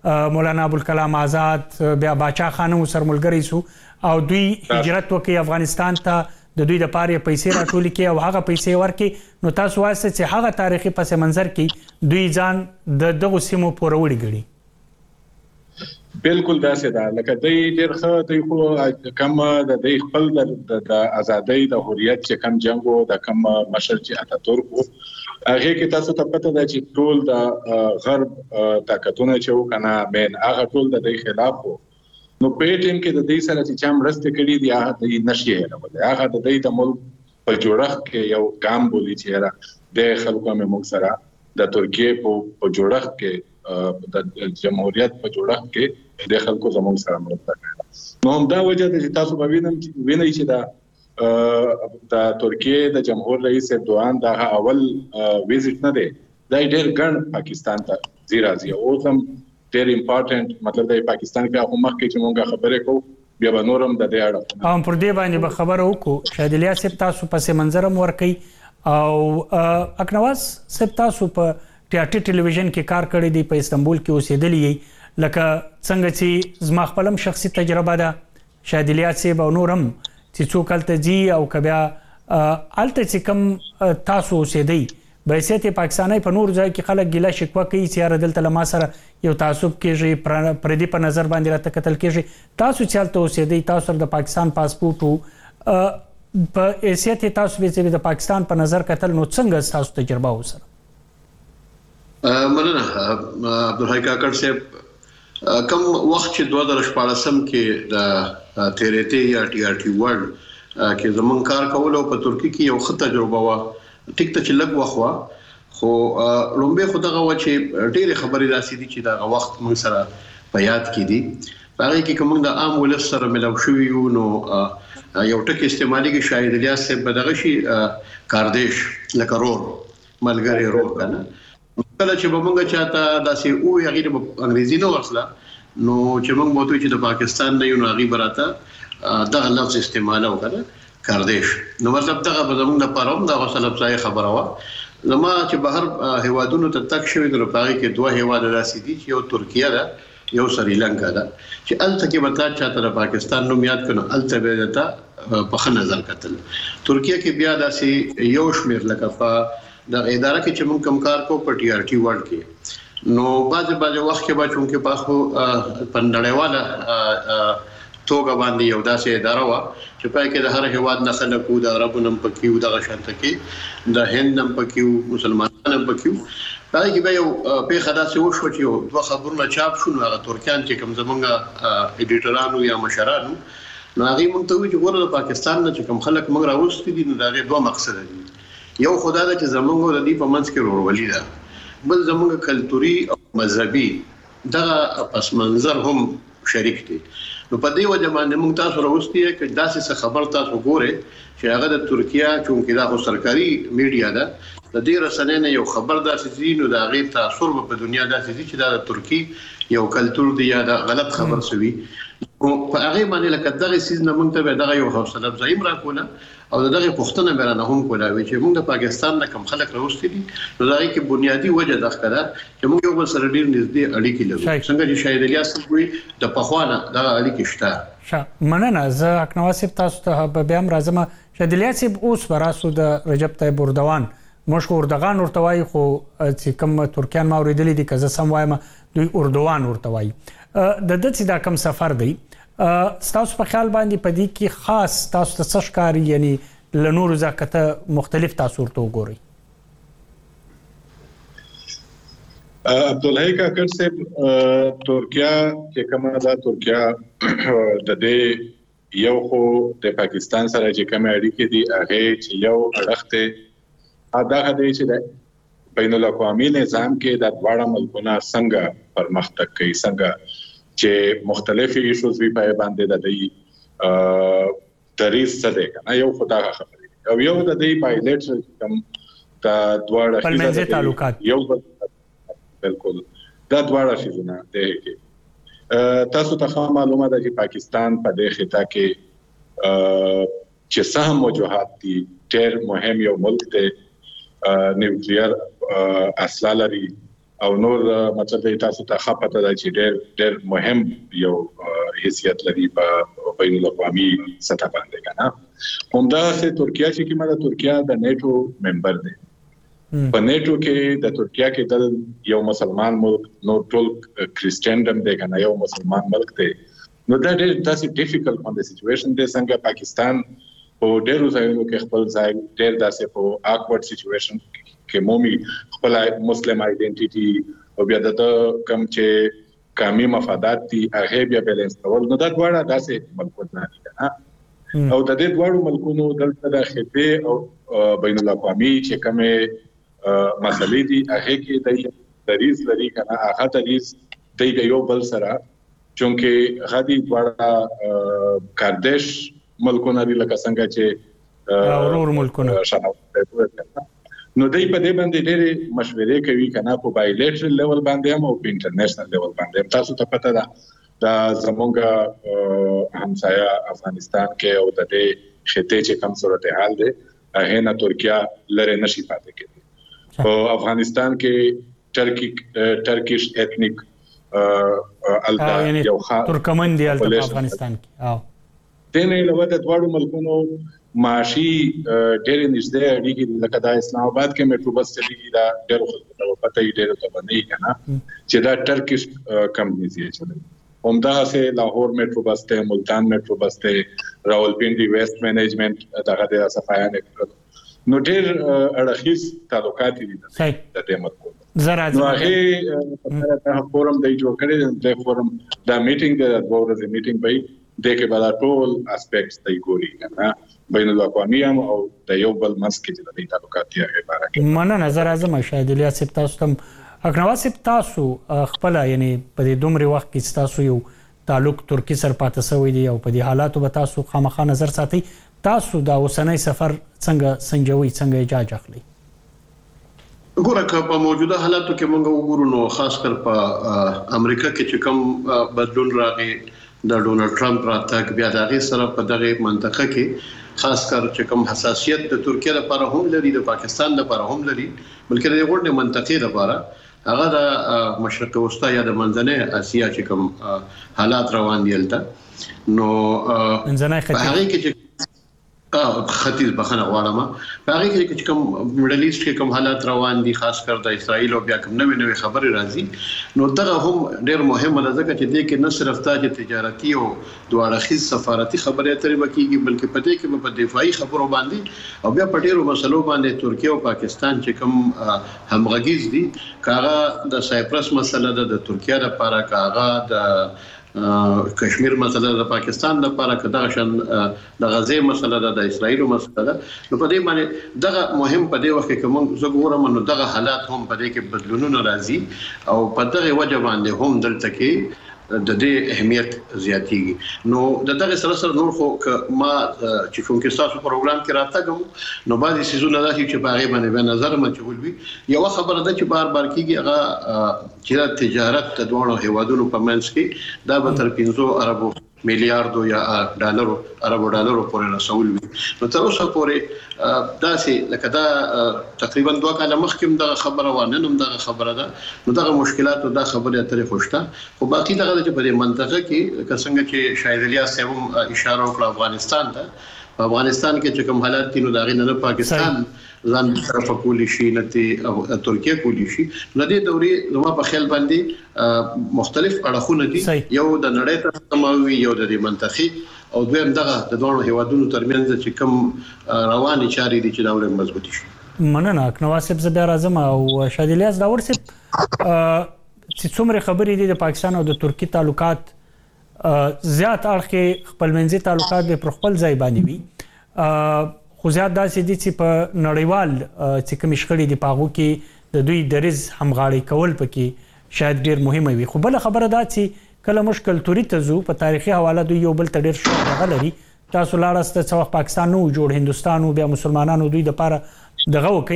مولانا ابوالکلام آزاد بیا باچا خانم سر ملګری سو او دوی هجرت وکي افغانستان ته د دوی د پاره پیسې راټولې کې او هغه پیسې ورکې نو تاسو واسه چې هغه تاریخي پس منظر کې دوی ځان د دغه سیمو پورولې غړي بالکل داسې ده لکه دوی ډېر ښه دوی خو کم د دوی خپل د ازادۍ د حریت چې کم جنګ و د کم مشر چې اتاتورک و هغه کې تاسو ته پته ده چې ټول د غرب طاقتونه چې وکنه مین هغه ټول د دوی خلاف وو نو په ټیم کې د دې سره چې چم رسته کړي دی هغه د نشي هره هغه د دې د ملک په جوړښت کې یو ګام بولی چې را د خلکو مې موږ سره د ترکیه په جوړښت کې د جمهوریت په جوړښت کې د خلکو زموږ سره مرسته کوي نو هم دا وجه ده چې تاسو به وینم وینئ چې دا د ترکیه د جمهور رئیس اردوغان دا اول ویزټ نه دی دا ډېر ګڼ پاکستان ته زیرازي او هم ډېر امپورټنت مطلب د پاکستان کې هغه مخ کې چې مونږه خبرې کوو بیا به نورم د دې اړه هم پر دې باندې به خبره وکړو شاید الیاس صاحب تاسو پس منظرم ورکي او اکنواز صاحب تاسو په ټیاټر ټلویزیون کې کار کړی دی په استنبول کې اوسېدلی لکه څنګه چې زما خپلم شخصي تجربه ده شاید الیاس صاحب او نورم چې څوک هلته ځي او که بیا هلته چې کوم تاسو اوسېدئ بحیثیت پاکستاني په نور ځای کې خلک ګیله شکوه کوي چې یاره دلته له ما سره یو تعصب کېږي پردي په نظر باندې راته کتل کېږي تاسو چې هلته اوسېدئ تاسو سره د پاکستان پاسپورټ و په حیثیت تاسو به د پاکستان په نظر کتل نو څنګه ستاسو تجربه وسره مننه عبدالحی کاکړ صاحب کوم وخت چې دوه زره شپاړسم کې د تیریتی یا ټي آر ټي ورلد کې زمون کار کولو په ترکی کې یو ښه تجربه و ټیک ته چې لګ وخوا خو لومبه خدغه و چې ډېر خبرې راسي دي چې دا وخت موږ سره په یاد کې دي هغه کې کوم د عام ولس سره ملو شوی نو یو ټکی استعمالي کې شاید الیاس صاحب بدغه شي کاردیش لکه رور ملګری رور کنه کله چې موږ چاته داسې او یغیر انګریزي نو ورسله نو چې موږ موته چې د پاکستان نه یو ناغي براته دغه لفظ استعمال وکړه کاردیش نو مطلب دغه به زموږ د پروم د غسل ځای خبره وا زما چې بهر هیوادونو ته تک شوی د پاره کې دوه هیواد راسي دي چې یو ترکیه ده یو سریلانکا ده چې الته کې وتا چاته د پاکستان نوم یاد کړو الته به دتا په خن نظر کتل ترکیه کې بیا داسې یو شمیر لکه د اداره کې چې موږ کم کار کو په ټي آر ټي ورلد کې نو بعض بعض وخت کې به چونکه په خو پندړیواله توګه باندې یو داسې اداره و چې پای کې د هر هیواد نه خلکو د عربو نم پکیو د غشنت کې د هند نم پکیو مسلمانانو نم پکیو پای کې به یو په خدا سه وشو چې دوه خبرونه چاپ شونه هغه ترکیان چې کوم زمونږه اډیټرانو یا مشرانو نو هغه مونږ ته وی چې ګوره د پاکستان نه چې کوم خلک موږ راوستي دي نو دا دوه مقصد دي یو خدای دا چې زمونږ د دې په منځ کې ورولې ده بل زمونږ کلتوري او مذهبي دغه پس منظر هم شریک دي نو په دې وجه باندې موږ تاسو راوستي چې داسې خبر تاسو ګوره چې هغه د ترکیه چونکې دا خو سرکاري میډیا ده د دې رسنۍ نه یو خبر داسې دي نو دا غیر تاثیر په دنیا داسې دي چې دا د ترکی یو کلچر دی یا دا غلط خبر سوي او په هغه باندې لکه دغه سیز نه موږ ته دغه یو حوصله افزایی راکوله او دغه پښتنه بیرانه هم کوله چې موږ د پاکستان نه کم خلک راوستي دي نو دا کې بنیادی وجه د ښکارا چې موږ یو بل سره ډیر نږدې اړیکې لرو څنګه چې شاید الیاس کوي د پخوانه دغه اړیکې شته ښه مننه زه اکنواسب تاسو ته به هم راځم شاید الیاس اوس براسو د رجب طیب اردوغان مشهور اردوغان ورته وایي خو چې کوم ترکیان ما اوریدلي دي که زه سم وایم دوی اردوغان ورته وایي د ده چې دا کوم سفر دی ستاسو په خیال باندې په دې کې خاص تاسو ته څه ښکاري یعنی له نورو ځکه مختلف تاسو ورته وګورئ عبدالحی کاکړ صاحب ترکیه چې کومه ده ترکیه د دې یو خو د پاکستان سره چې کومه اړیکې دي هغه چې یو اړخ ته دا هدي چې د بین الاقوامي نظام کې د دواړه ملکونو څنګه پرمختګ کوي څنګه چې مختلفي ایشوز وی په باندې د دې دریس څه دی کنه یو خدای خبرې او یو د دې پایلټ کوم د دواړه پرمنځي تعلقات یو بالکل دا دواړه شیونه دي تاسو ته معلومه ده چې پاکستان په دې خطه کې چې سهم وجوهات دي ډېر مهم یو ملک دی نیوکلیر اسلحه لري او نور مطلب تاسو ته خپته ده چې ډېر ډېر مهم یو حیثیت لري په بین الاقوامي سطح باندې کنه همدا سه ترکیه چې کومه ده ترکیه د نیټو ممبر دی په نیټو کې د ترکیه کې د یو مسلمان ملک نو ټول کریسچندم دی کنه یو مسلمان ملک دی نو دا ډېر تاسو ډیفیکلټ باندې سچويشن دی څنګه پاکستان او ډېر ځایونو کې خپل ځای ډېر داسې په اکورډ سچويشن کې مومي خپل مسلم ائیډنټیټي او بیا د کم چې قومي مفادات دي هغه بیا بیلانس کول نو دا ډوړه داسې ملکونه دي کنه او د دې ډوړو ملکونو دلته د خپې او بین الاقوامي چې کومه مسلې دي هغه کې د دریز لري کنه هغه دریز د یو بل سره چونکه غدي ډوړه کاردش ملکونه لري څنګه چې اورور ملکونه نو دای په دې باندې ډېرې مشورې کوي کنه په بایلیټرل لیول باندې هم او په انټرنیشنل لیول باندې تاسو ته پته ده دا زموږ همسایه افغانستان کې او د دې خطې چې کوم صورتحال ده هغه نه ترکیه لره نشي پاتې کېږي او افغانستان کې ترکی ترکیش ایتنیک التا یو خاص ترکمن دی التا افغانستان کې او دنه له د دوړو ملکونو معاشي ډېر نږدې اړیکې لکه د اسلام آباد کې میټرو بس چلیږي دا ډېر خلکو ته پته یې ډېر ته باندې کنه چې دا ترکیش کمپنیز یې چلوي همدا سه لاهور میټرو بس ته ملتان میټرو بس ته راولپنډي ویسٹ مینجمنت دغه د صفایانه کړو نو ډېر اړخیز تعلقات دي د دې ملکو زرا نو هغه په فورم د جوړ کړي د فورم دا میټینګ د ورځې میټینګ به دغه بل ټول اسپیکټس دی ګوري کنه بین الاقوامي او د یو بل مسکې د دې تعلقات یې عبارت مننه نظر اعظم شاهد الیاس تاسو تم اکنواس تاسو خپل یعنی په دې دومره وخت کې تاسو یو تعلق ترکی سره پاتې شوی دی او په دې حالاتو به تاسو خامخا نظر ساتي تاسو دا اوسنۍ سفر څنګه سنجوي څنګه اجازه اخلي ګوره که په موجوده حالاتو کې موږ وګورو نو خاص کر په امریکا کې چې کوم بدلون راغی د ډونلډ ټرمپ راتګ بیا د هغې سره په دغه منطقه کې خاص کر چې کوم حساسیت د ترکیه لپاره هم لري د پاکستان لپاره هم لري بلکې د غوړې منطقې لپاره هغه د مشرق وسطا یا د منځنۍ اسیا چې کوم حالات روان دي الته نو منځنۍ ختیځ ختیځ بخنه غواړم په هغه کې چې کوم میډل ایست کې کوم حالات روان دي خاص کر د اسرایل او بیا کوم نوې نوې خبرې راځي نو دغه هم ډېر مهمه ده ځکه چې دې کې نه صرف تاج تجارتي او دواړخیز سفارتي خبرې اترې وکړي بلکې په دې کې په دفاعي خبرو باندې او بیا په ډېرو مسلو باندې ترکیه او پاکستان چې کوم همغږیز دي کاغه د سایپرس مسله ده د ترکیه لپاره کاغه د کشمیر مسله د پاکستان لپاره کدا شان د غزې مسله د اسرایل مسله ده نو په دې باندې دغه مهم په دې وخت کې کوم زګورم نو دغه حالات هم په دې کې بدلونونه راځي او په دغه وجه باندې هم دلته کې د دې اهمیت زیاتېږي نو د دغه سره سره نور خو ما چې کوم کې تاسو پروګرام کې راځم نو بعضی سيزونه داسې چې باغې باندې به نظر مچول وي یو خبره ده چې بار بار کېږي هغه چې تجارت د دوه هیوادونو په منځ کې دا به تر پنځه اربو میلیارډ یا ډالرو اربو ډالرو پورې رسول وي نو تر اوسه پورې دا سي لکه دا تقریبا دوه کاله مخکې دا خبره و نه نوم دا خبره ده نو دا مشکلات او دا خبره اترې خوشته خو باقي دغه چې په منطقه کې څنګه چې شاهد الیاس هم اشاره وکړه افغانستان ته په افغانستان کې چې کوم حالات دي نو دا غي نه پاکستان ځان طرف کولی شي نه ترکیه کولی شي نو دې دوري زما په خیال باندې مختلف اړخونه دي یو د نړۍ ته سماوي یو د منطقي او دویم دغه د دوه هیوادونو ترمنځ چې کوم رواني چاري دي چې دا ور مضبوطی شي مننه نواسب زبیر اعظم او شاهد الیاس دا ورسې چې څومره خبرې دي د پاکستان او د ترکی تعلقات زیات اړخ خپل منځي تعلقات به پر خپل ځای باندې وي خو زیات داسې دي چې په نړیوال چې کوم شخړې دي پاغو کې د دوی درز همغاړي کول پکې شاید ډیر مهمه وي خو بل خبره ده چې کله مشکل توري ته زو په تاریخي حواله دوی یو بل تډیر شو غلري تاسو لاړسته څو پاکستان نو جوړ هندستان او بیا مسلمانانو دوی د پاره دغه وکي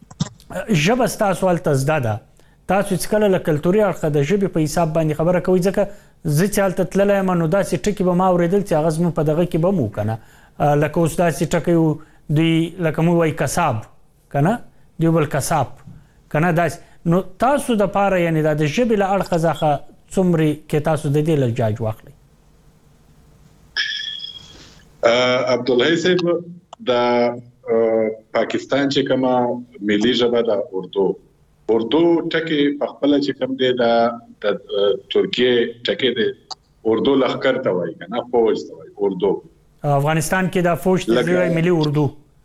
جبه تاسو ول تزداده تاسو چې کله له کلتوري اړخ د ژبې په حساب باندې خبره کوي ځکه زه چالت تللای منو داسې ټکی به ما اوریدل چې هغه زمو په دغه کې به مو کنه لکه اوس داسې ټکی دی لکه مو وای کساب کنه دی بل کساب کنه داس نو تاسو د پاره یعنی د ژبې له اړخه ځخه څومره کې تاسو د دې له جاج واخلي؟ عبدالحی صاحب د پاکستان چې کومه ملي ژبه د اردو اردو ټکی په خپل چې کوم دی د ترکیه ټکی دی اردو لخر ته وایي کنه فوج ته وایي اردو. افغانستان کې د فوج ته وایي ملي اردو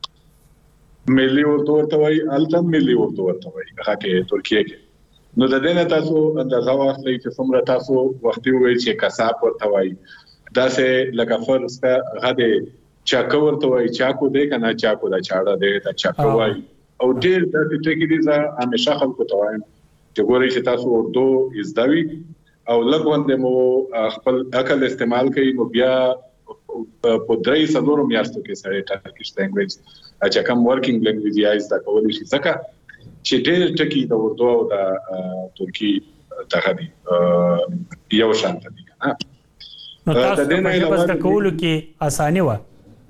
ملي اردو ورته وایي الته ملي اردو ورته وایي هغه کې ترکیه کې. نو د دې نه تاسو اندازه واخلئ چې څومره تاسو وختي وایي چې کساب ورته وایي دا سه لکه فرض ته غده چاکو ورته وایي چاکو دی کنه چاکو دا چاړه دی دا چاکو وایي او ډېر د دې ټکی دي چې همیشه خلکو ته وایم چې ګورئ چې تاسو اردو ازدوي او لګوند مو خپل عقل استعمال کوي نو بیا په درې سلورو میاشتو کې سره ټرکیش لینګویج چې کوم ورکینګ لینګویج یې زده کولای شي ځکه چې ډېر ټکی د اردو او د ترکی دغه دی یو شان دي کنه. نو تاسو په ژبه زده کولو کې اساني و؟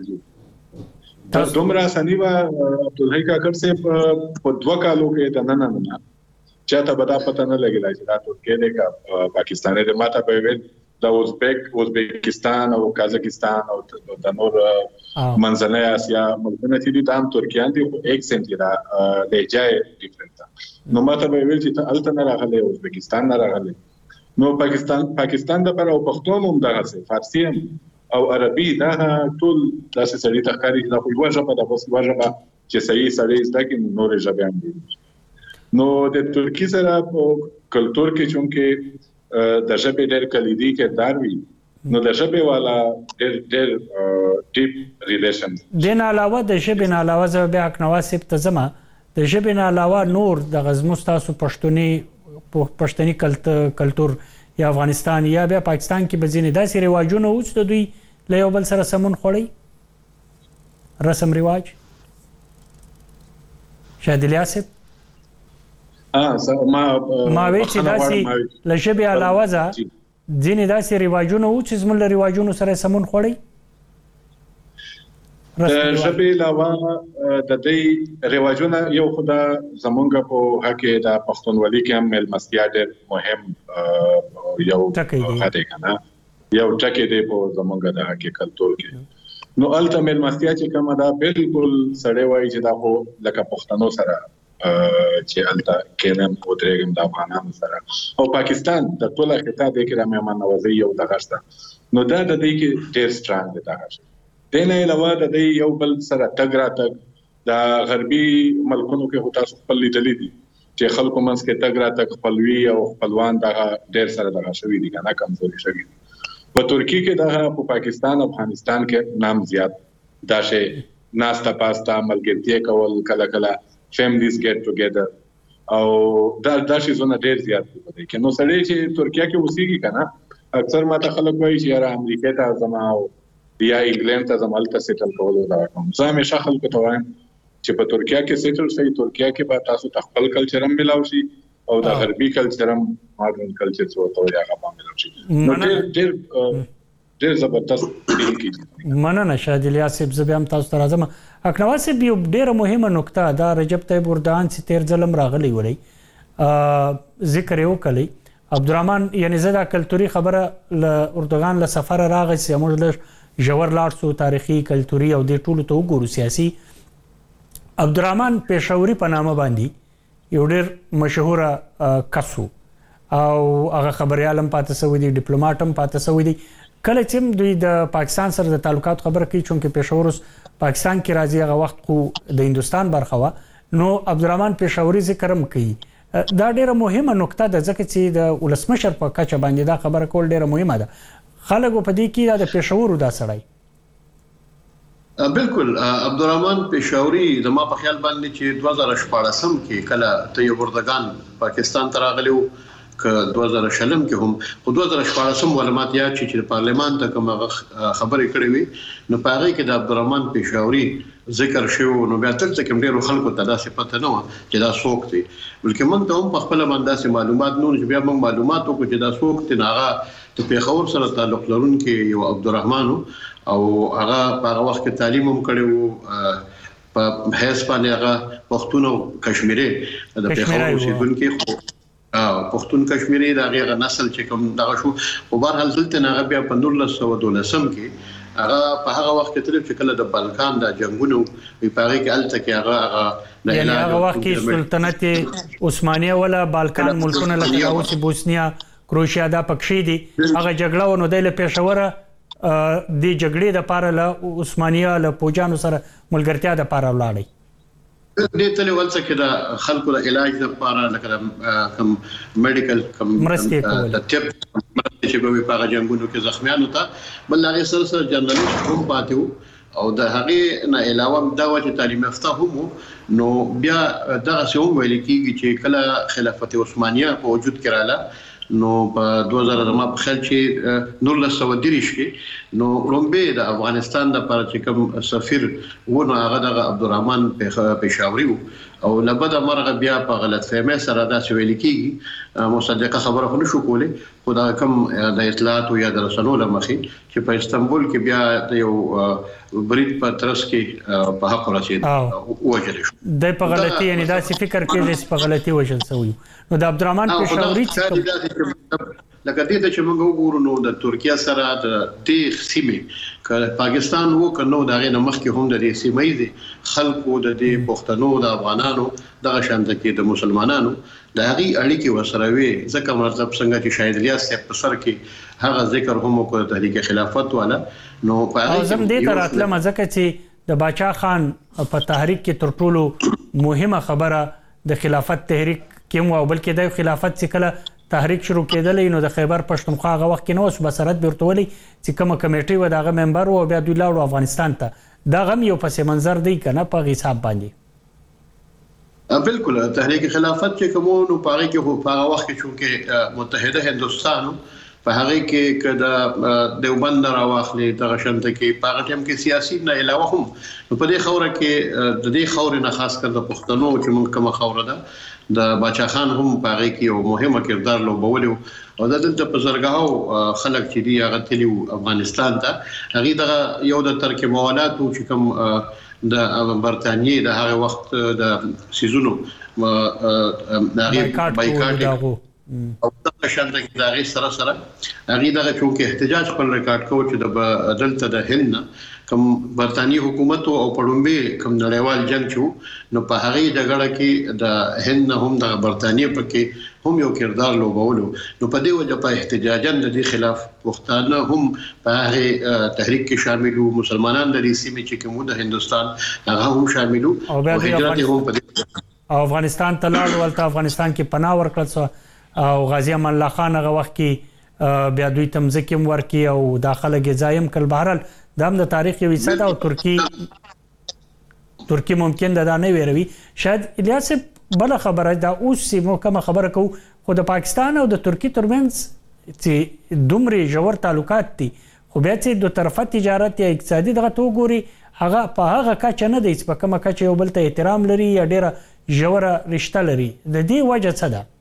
تاسو دومره اساني و عبدالحی کاکړ صاحب په دوه کالو کې د نن نه چاته بدا پته نه لګیلا چې دا ترکیه دی کا پاکستان دی ماته په ویل د ازبک ازبکستان او قازقستان او د نور منځنۍ اسیا ملکونه چې دي تام ترکیان دي ایک سنت دا لهجه ډیفرنٹ نو ماته په ویل چې الته نه راغلي ازبکستان نه راغلي نو پاکستان پاکستان د پر او پښتون هم دغه سي فارسی هم او عربي دا ټول داسې سړي تخکاری دا خو یو ژبه د بس یو ژبه چې صحیح سړي زده کې نور ژبه هم دي نو د ترکی سره په کلچر کې چونکه د ژبې ډېر کلیدي کردار وي نو د ژبې والا ډېر ډېر ډیپ ریلیشن دین علاوه د ژبې نه علاوه زه بیا اکنواسب ته زما د ژبې نه علاوه نور د غزموس تاسو پښتوني پښتني کلچر یا افغانستان یا بیا پاکستان کې به ځینې داسې رواجونه اوس د دوی له یو بل سره سمون خوړی رسم رواج شادل یاسب اه ما ما وی چې داسې له ژبې علاوه ځینې داسې رواجونه اوس چې زموږ له رواجونو سره سمون خوړی د ژبې علاوه د دې رواجونه یو خدا زمونږ په حق د پښتونولي کې هم ملمستیا ډېر مهم یو خاطر کنه یو ټکی دی په زمونږ د حق کلچر کې نو الته ملمستیا چې کومه دا بالکل سړی وایي چې دا خو لکه پښتنو سره چې الته کېنم او درېګم د افغانانو سره او پاکستان د ټوله خطه د کې مهمان نوازي یو دغه شته نو دا د دې کې ډېر سترانګ دی دغه دنه علاوه د دې یو بل سره تګ راتګ د غربي ملکونو کې هوتا خپل لیدلې دي چې خلکو منځ کې تګ راتګ خپلوي او خپلوان دغه ډېر سره دغه شوی دي کنه کمزوري شوی په ترکی کې دغه په پاکستان او افغانستان کې نام زیات داشه ناستا پاستا ملګرتیا کول کله کله فیملیز ګټ ټوګیدر او دا داسې زونه ډېر زیات دي په دې کې نو سړی چې ترکیه کې اوسېږي کنه اکثر ماته خلک وایي چې یاره امریکا ته ځم او یا انګلند ته ځم هلته سیټل کول دا کوم زه همیشه خلکو ته وایم چې په ترکیه کې سیټل شئ ترکیه کې به تاسو خپل کلچر هم ملاو شي او د غربي کلچر هم ماډرن کلچر څه ورته وایي هغه هم ملاو شي نو ډېر ډېر ډېر زبردست فیل کیږي. مننه شادل یاسب زه بیا هم تاسو ته راځم. اکنواسب یو ډېره مهمه نکته دا رجب طیب اردوغان چې تیر ځل هم راغلی ولی ذکر یې وکړی عبدالرحمن یعنی زه دا کلتوري خبره له اردوغان له سفره راغی چې موږ له ژور لاړ شو تاریخي کلتوري او دې ټولو ته وګورو سیاسي عبدالرحمن پېښوري په نامه باندې یو ډېر مشهوره کس و او هغه خبریال هم پاتې شوی دی ډیپلوماټ هم پاتې شوی دی کله چې دوی د پاکستان سره د تعلقات خبره کوي چونکې پېښور اوس پاکستان کې راځي هغه وخت خو د هندوستان برخه وه نو عبدالرحمن پېښوري ذکر هم کوي دا ډېره مهمه نکته ده ځکه چې د ولسمشر په کچه باندې دا خبره کول ډېره مهمه ده خلکو په دې کې دا د پېښور دا سړی بالکل عبدالرحمن پېښوري زما په خیال باندې چې دوه زره شپاړسم کې کله طیب اردوغان پاکستان ته راغلی و که دوه زره شلم کې هم خو دوه زره شپاړسم معلومات یاد شي چې پارلمان ته کوم خبرې کړې وي نو په هغې کې د عبدالرحمن پېښوري ذکر شوی نو بیا تر څه کوم ډېرو خلکو ته داسې پته نه وه چې دا څوک دی بلکې موږ ته هم په خپله باندې داسې معلومات نه چې بیا موږ معلومات وکړو چې دا څوک دی نو هغه د پېښور سره تعلق لرونکی یو عبدالرحمن او هغه په هغه وخت کې تعلیم هم کړی و په هیڅ باندې هغه پښتون او کشمیری د پیښور اوسیدونکو خو او پښتون کشمیری دا غیر نسل چې کوم دغه شو او بهر حال دلته نه بیا په نولس سوه دولسم کې هغه په هغه وخت کې تل چې کله د بلکان د جنگونو په پاره کې الته کې هغه هغه یعنی هغه وخت کې سلطنت عثمانیه ولا بالکان ملکونه لکه اوس بوسنیا کروشیا دا پکښې دي هغه جګړه ونه د پېښور د جګړې د پاره له عثمانیه له پوجانو سره ملګرتیا د پاره ولاړی دې تل ولڅ کې د خلکو د علاج لپاره لکه کوم میډیکل کوم د طب چې په پاره جنگونو کې زخمیانو ته بل هغه سره سره جنرالیست هم پاتې او د هغه نه علاوه د وجه تعلیم یافته هم نو بیا دغه څه هم ویل کیږي چې کله خلافت عثمانیه په وجود کې رااله نو په دوه زره ما په خیال چې نولس سوه دېرش کې نو لومبه د افغانستان د لپاره چې کوم سفیر ونه هغه د عبدالرحمن پېښوري او لبد مرغه بیا په غلط فهمه سره دا ویل کیږي مصدقه خبره خو نشو کولی خو دا کوم د اطلاعات او یا د رسنو لمخې چې په استنبول کې بیا د یو برید په ترڅ کې په حق رسید وجل شو د په غلطي یعنی دا څه فکر کې چې په غلطي وجل سوی نو د عبدالرحمن پېښوري لکه دې ته چې موږ وګورو نو د ترکیه سره د دې سیمې ک پاکستان وو کنو دغه نمخ کې هم د دې سیمې دي خلکو د دې پښتنو د افغانانو دغه شانت کې د مسلمانانو د هغه اړیکې وسره وي ځکه مرزب څنګه چې شاهد الیاس په سر کې هغه ذکر هم کو د تحریک خلافت والا نو په هغه زم دې تر اتله مزکه چې د باچا خان په تحریک کې تر ټولو مهمه خبره د خلافت تحریک کې مو بلکې د خلافت څخه تحریک شروع کېدلې نو د خیبر پښتونخوا هغه وخت کې نو اوس بصرت بیرتولي چې کومه کمیټي و دغه ممبر او بیا دوی لاړو افغانستان ته دا غم یو پس منظر دی کنه په حساب باندې بالکل تحریک خلافت چې کومو نو پاره کې هو په وخت کې چې متحده هندستان په هغه کې کدا دیوبند راواخلي دغه شنت کې په هغه ټیم کې سیاسي نه علاوه هم په دې خوره کې د دې خورې نه خاص کر د پښتنو چې موږ کومه خوره ده د باچا خان هم په هغه کې یو مهمه کردار لوبول او د دلته په زرګاو خلک چې دی هغه تلی افغانستان ته هغه دغه یو د ترک موالات چې کوم د برتانیې د هغه وخت د سيزونو د بایکاټ او د شانت کې د هغه سره سره هغه دغه چونکه احتجاج خپل ریکارډ کوي چې د دلته د هند کوم برتانی حکومت او پړومبه کوم نړیوال جنگ شو نو په هغه جګړه کې د هند هم د برتانیې پکې هم یو کردار لوبولو نو په دې وجه په احتجاجن د خلاف وختانه هم په هغه تحریک کې شامل وو مسلمانان د ریسمي چې کوم د هندستان هغه هم شامل وو او هجرت هم په افغانستان ته لاړ ولته افغانستان کې پناه ورکړل او غازی امان الله خان هغه وخت کې بیا دوی تمزکم ورکی او داخله غزایم کل بهرال دام د تاریخ یو حصہ دا او ترکی ترکی ممکن دا نه ویروي شاید الیاس بل خبره دا اوس مو کوم خبره کو خو د پاکستان او د ترکی ترمنځ چې دومره جوړ تعلقات دي خو بیا چې دوه طرفه تجارت یا اقتصادي دغه تو ګوري هغه په هغه کچ نه دی چې په کومه کچ یو بل ته احترام لري یا ډیره جوړه رشتہ لري د دې وجه څه ده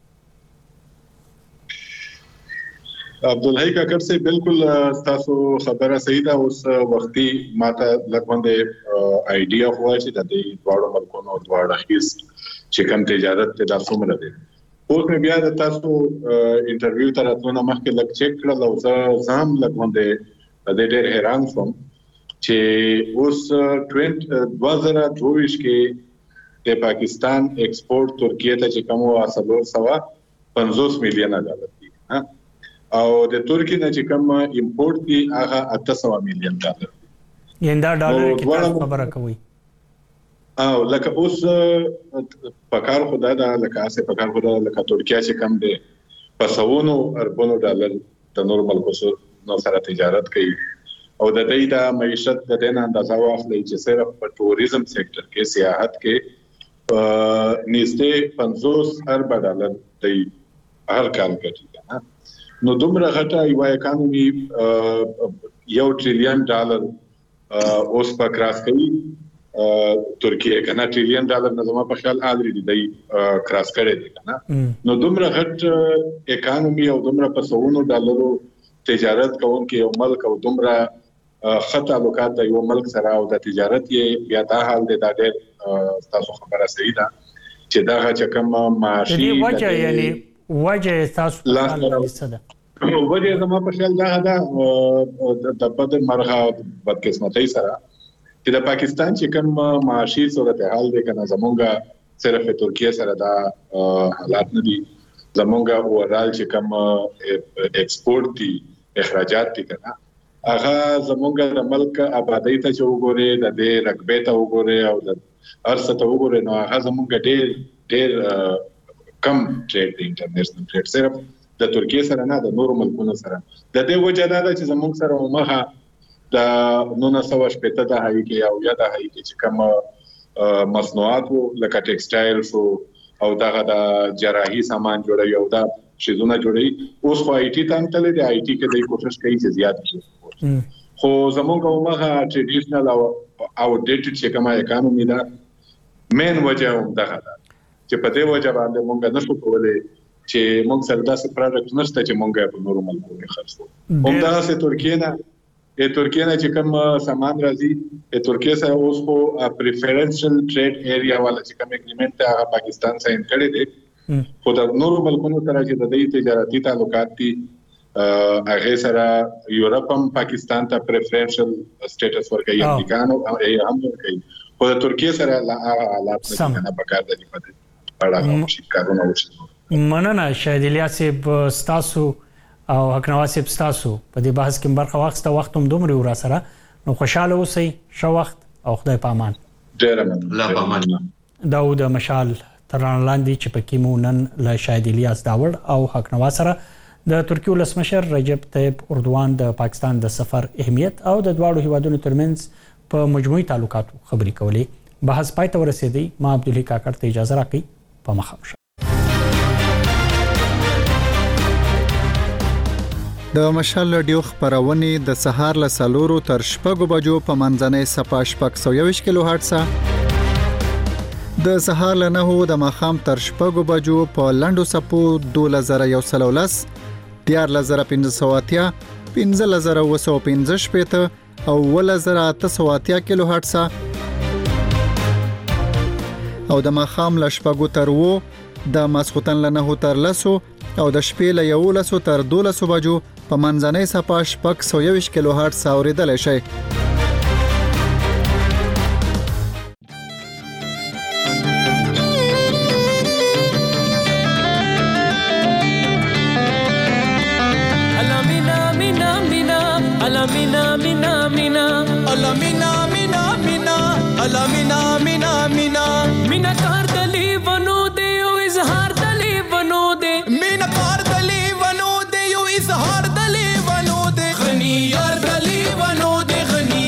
عبدالحی کاکر سے بالکل تاسو خبره صحیح ده اوس وختي ماته لګوندې آیډیا هوا چې د دې دواړو ملکونو دواړه هیڅ چې کوم تجارت ته د څومره ده اوس مې بیا د تاسو انټرویو تر اتلونه مخکې لګ چیک کړل او زه هم لګوندې د ډېر حیران شوم چې اوس دوه زره دوه کې د پاکستان ایکسپورت ترکیه ته چې کوم واسطه سوا پنځوس میلیونه ډالر دي او د ترکیه نه چې کوم امپورټ دي هغه اته سوه میلیون ډالر یعنی دا ډالر کې خبره کوي او لکه اوس په کار خدای دا لکه اسه په کار خدای لکه ترکیه چې کوم دي په سوونو اربونو ډالر د نور ملکو سره تجارت کوي او د دې د معیشت د دې اندازه واخلي چې صرف په ټوریزم سېکټر کې سیاحت کې نږدې پنځوس ارب ډالر دی هر کال کوي نو دومره غټه یو اکانومي یو ټریلیون ډالر اوس په کراس کوي ترکیه کنه ټریلیون ډالر نه زما په خیال الریډي دی کراس کړي دي کنه نو دومره غټ اکانومي او دومره په سوونو ډالرو تجارت کوونکې یو ملک او دومره خط تعلقات د یو ملک سره او د تجارت یې بیا دا حال دی دا ډېر تاسو خبره صحیح ده چې دا چې کوم معاشي د وجه یعنی وجه تاسو څه ده وجه زما په خیال دا ده د بد مرغه بد قسمتۍ سره چې د پاکستان چې کوم معاشي صورتحال دی کنه زمونږه صرف ترکیه سره دا حالات نه دي زمونږه اورال چې کوم ایکسپورت دي اخراجات دي کنه هغه زمونږه د ملک آبادی ته چې وګوري د دې رقبې ته وګوري او د ارسه ته وګوري نو هغه زمونږه ډېر ډېر کم ټریډ دی انټرنیشنل ټریډ صرف د ترکیه سره نه د نورو ملکونو سره د دې وجه دا ده چې زموږ سره مخه د نو سو شپته د هاي کې او یا د هاي کې چې کوم مصنوعات لکه ټیکسټایل شو او دغه د جراحي سامان جوړي او دا شیزونه جوړي اوس خو آی ټی ته هم تللی دی آی ټی کې د کوشش کوي چې زیات شي خو زموږ مخه ټریډیشنل او او ډیټډ چې کومه اکانومي ده مین وجه هم دغه ده چې په دې وجه باندې موږ نشو کولای چې موږ سره داسې پروډکټ نشته چې موږ په نورو ملکونو کې خرڅو هم دا سه ترکیه نه د ترکیه نه چې کوم سامان راځي د ترکیه سره اوس خو پریفرنشل ټریډ ایریا والا چې کوم اګریمنت هغه پاکستان سره کړی دی خو د نورو ملکونو سره چې د دې تجارتي تعلقات دي هغه سره یورپ هم پاکستان ته پریفرنشل سټیټس ورکوي امریکانو هم ورکوي خو د ترکیه سره حالات نه پکار دي په اړه چې کارونه وشي مننه شاهد الیاس ستاسو او حق نواز ستاسو په دې بحث کې برخه واخسته وخت هم دومره ورا سره نو خوشاله اوسئ شو وخت او خدای پامان ډیر مننه الله پامان داود مشال تران لاندې چې پکې مو نن له شاهد الیاس داوړ او حق نواز سره د ترکیه ولسمشر رجب طیب اردوغان د پاکستان د سفر اهمیت او د دواړو هیوادونو ترمنځ په مجموعي تعلقاتو خبرې کولې بحث پای ته ورسېدی ما عبدالحی کاکړ ته اجازه راکړئ په مخه د مشال رادیو خبرونه د سهار له سلورو تر شپږو بجو په منځنۍ صفه شپږ سوه یوویشت کیلو هرتز د سهار له نهو د ماښام تر شپږو بجو په لنډو صفو دوه زره یو سل ولس دیارلس زره پنځه سوه اتیا پنځلس زره اوه سوه پنځه شپېته او اوولس زره اته سوه اتیا کیلو هرتز او د ماښام له شپږو تر اوو د ماسخوتن له نهو تر لسو او د شپې له یولسو تر دولسو بجو په منځنۍ صفه شپږ سوه یوویشت کیلو هرتز اورېدلی شئ. غنی یار دلی ونو دے غنی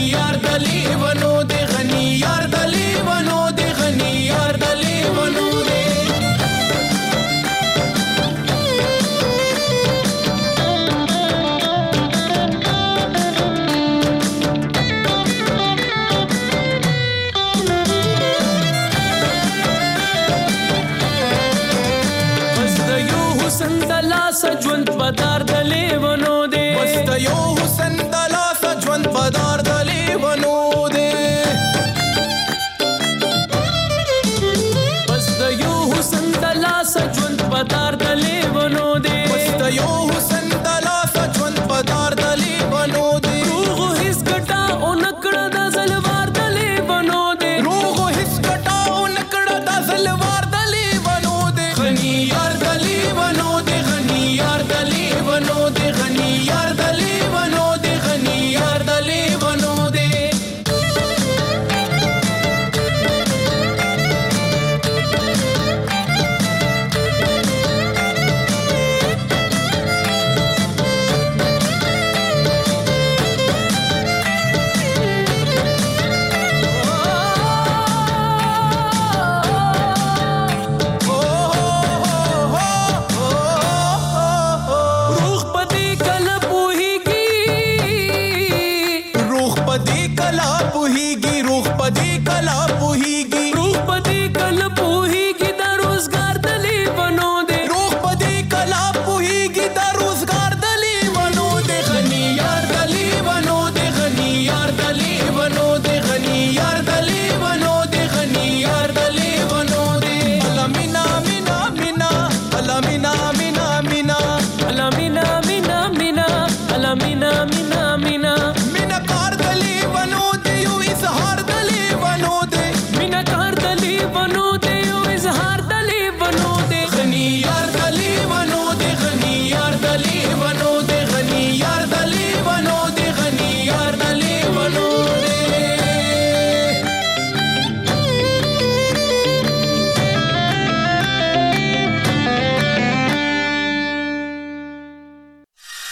مینا مینا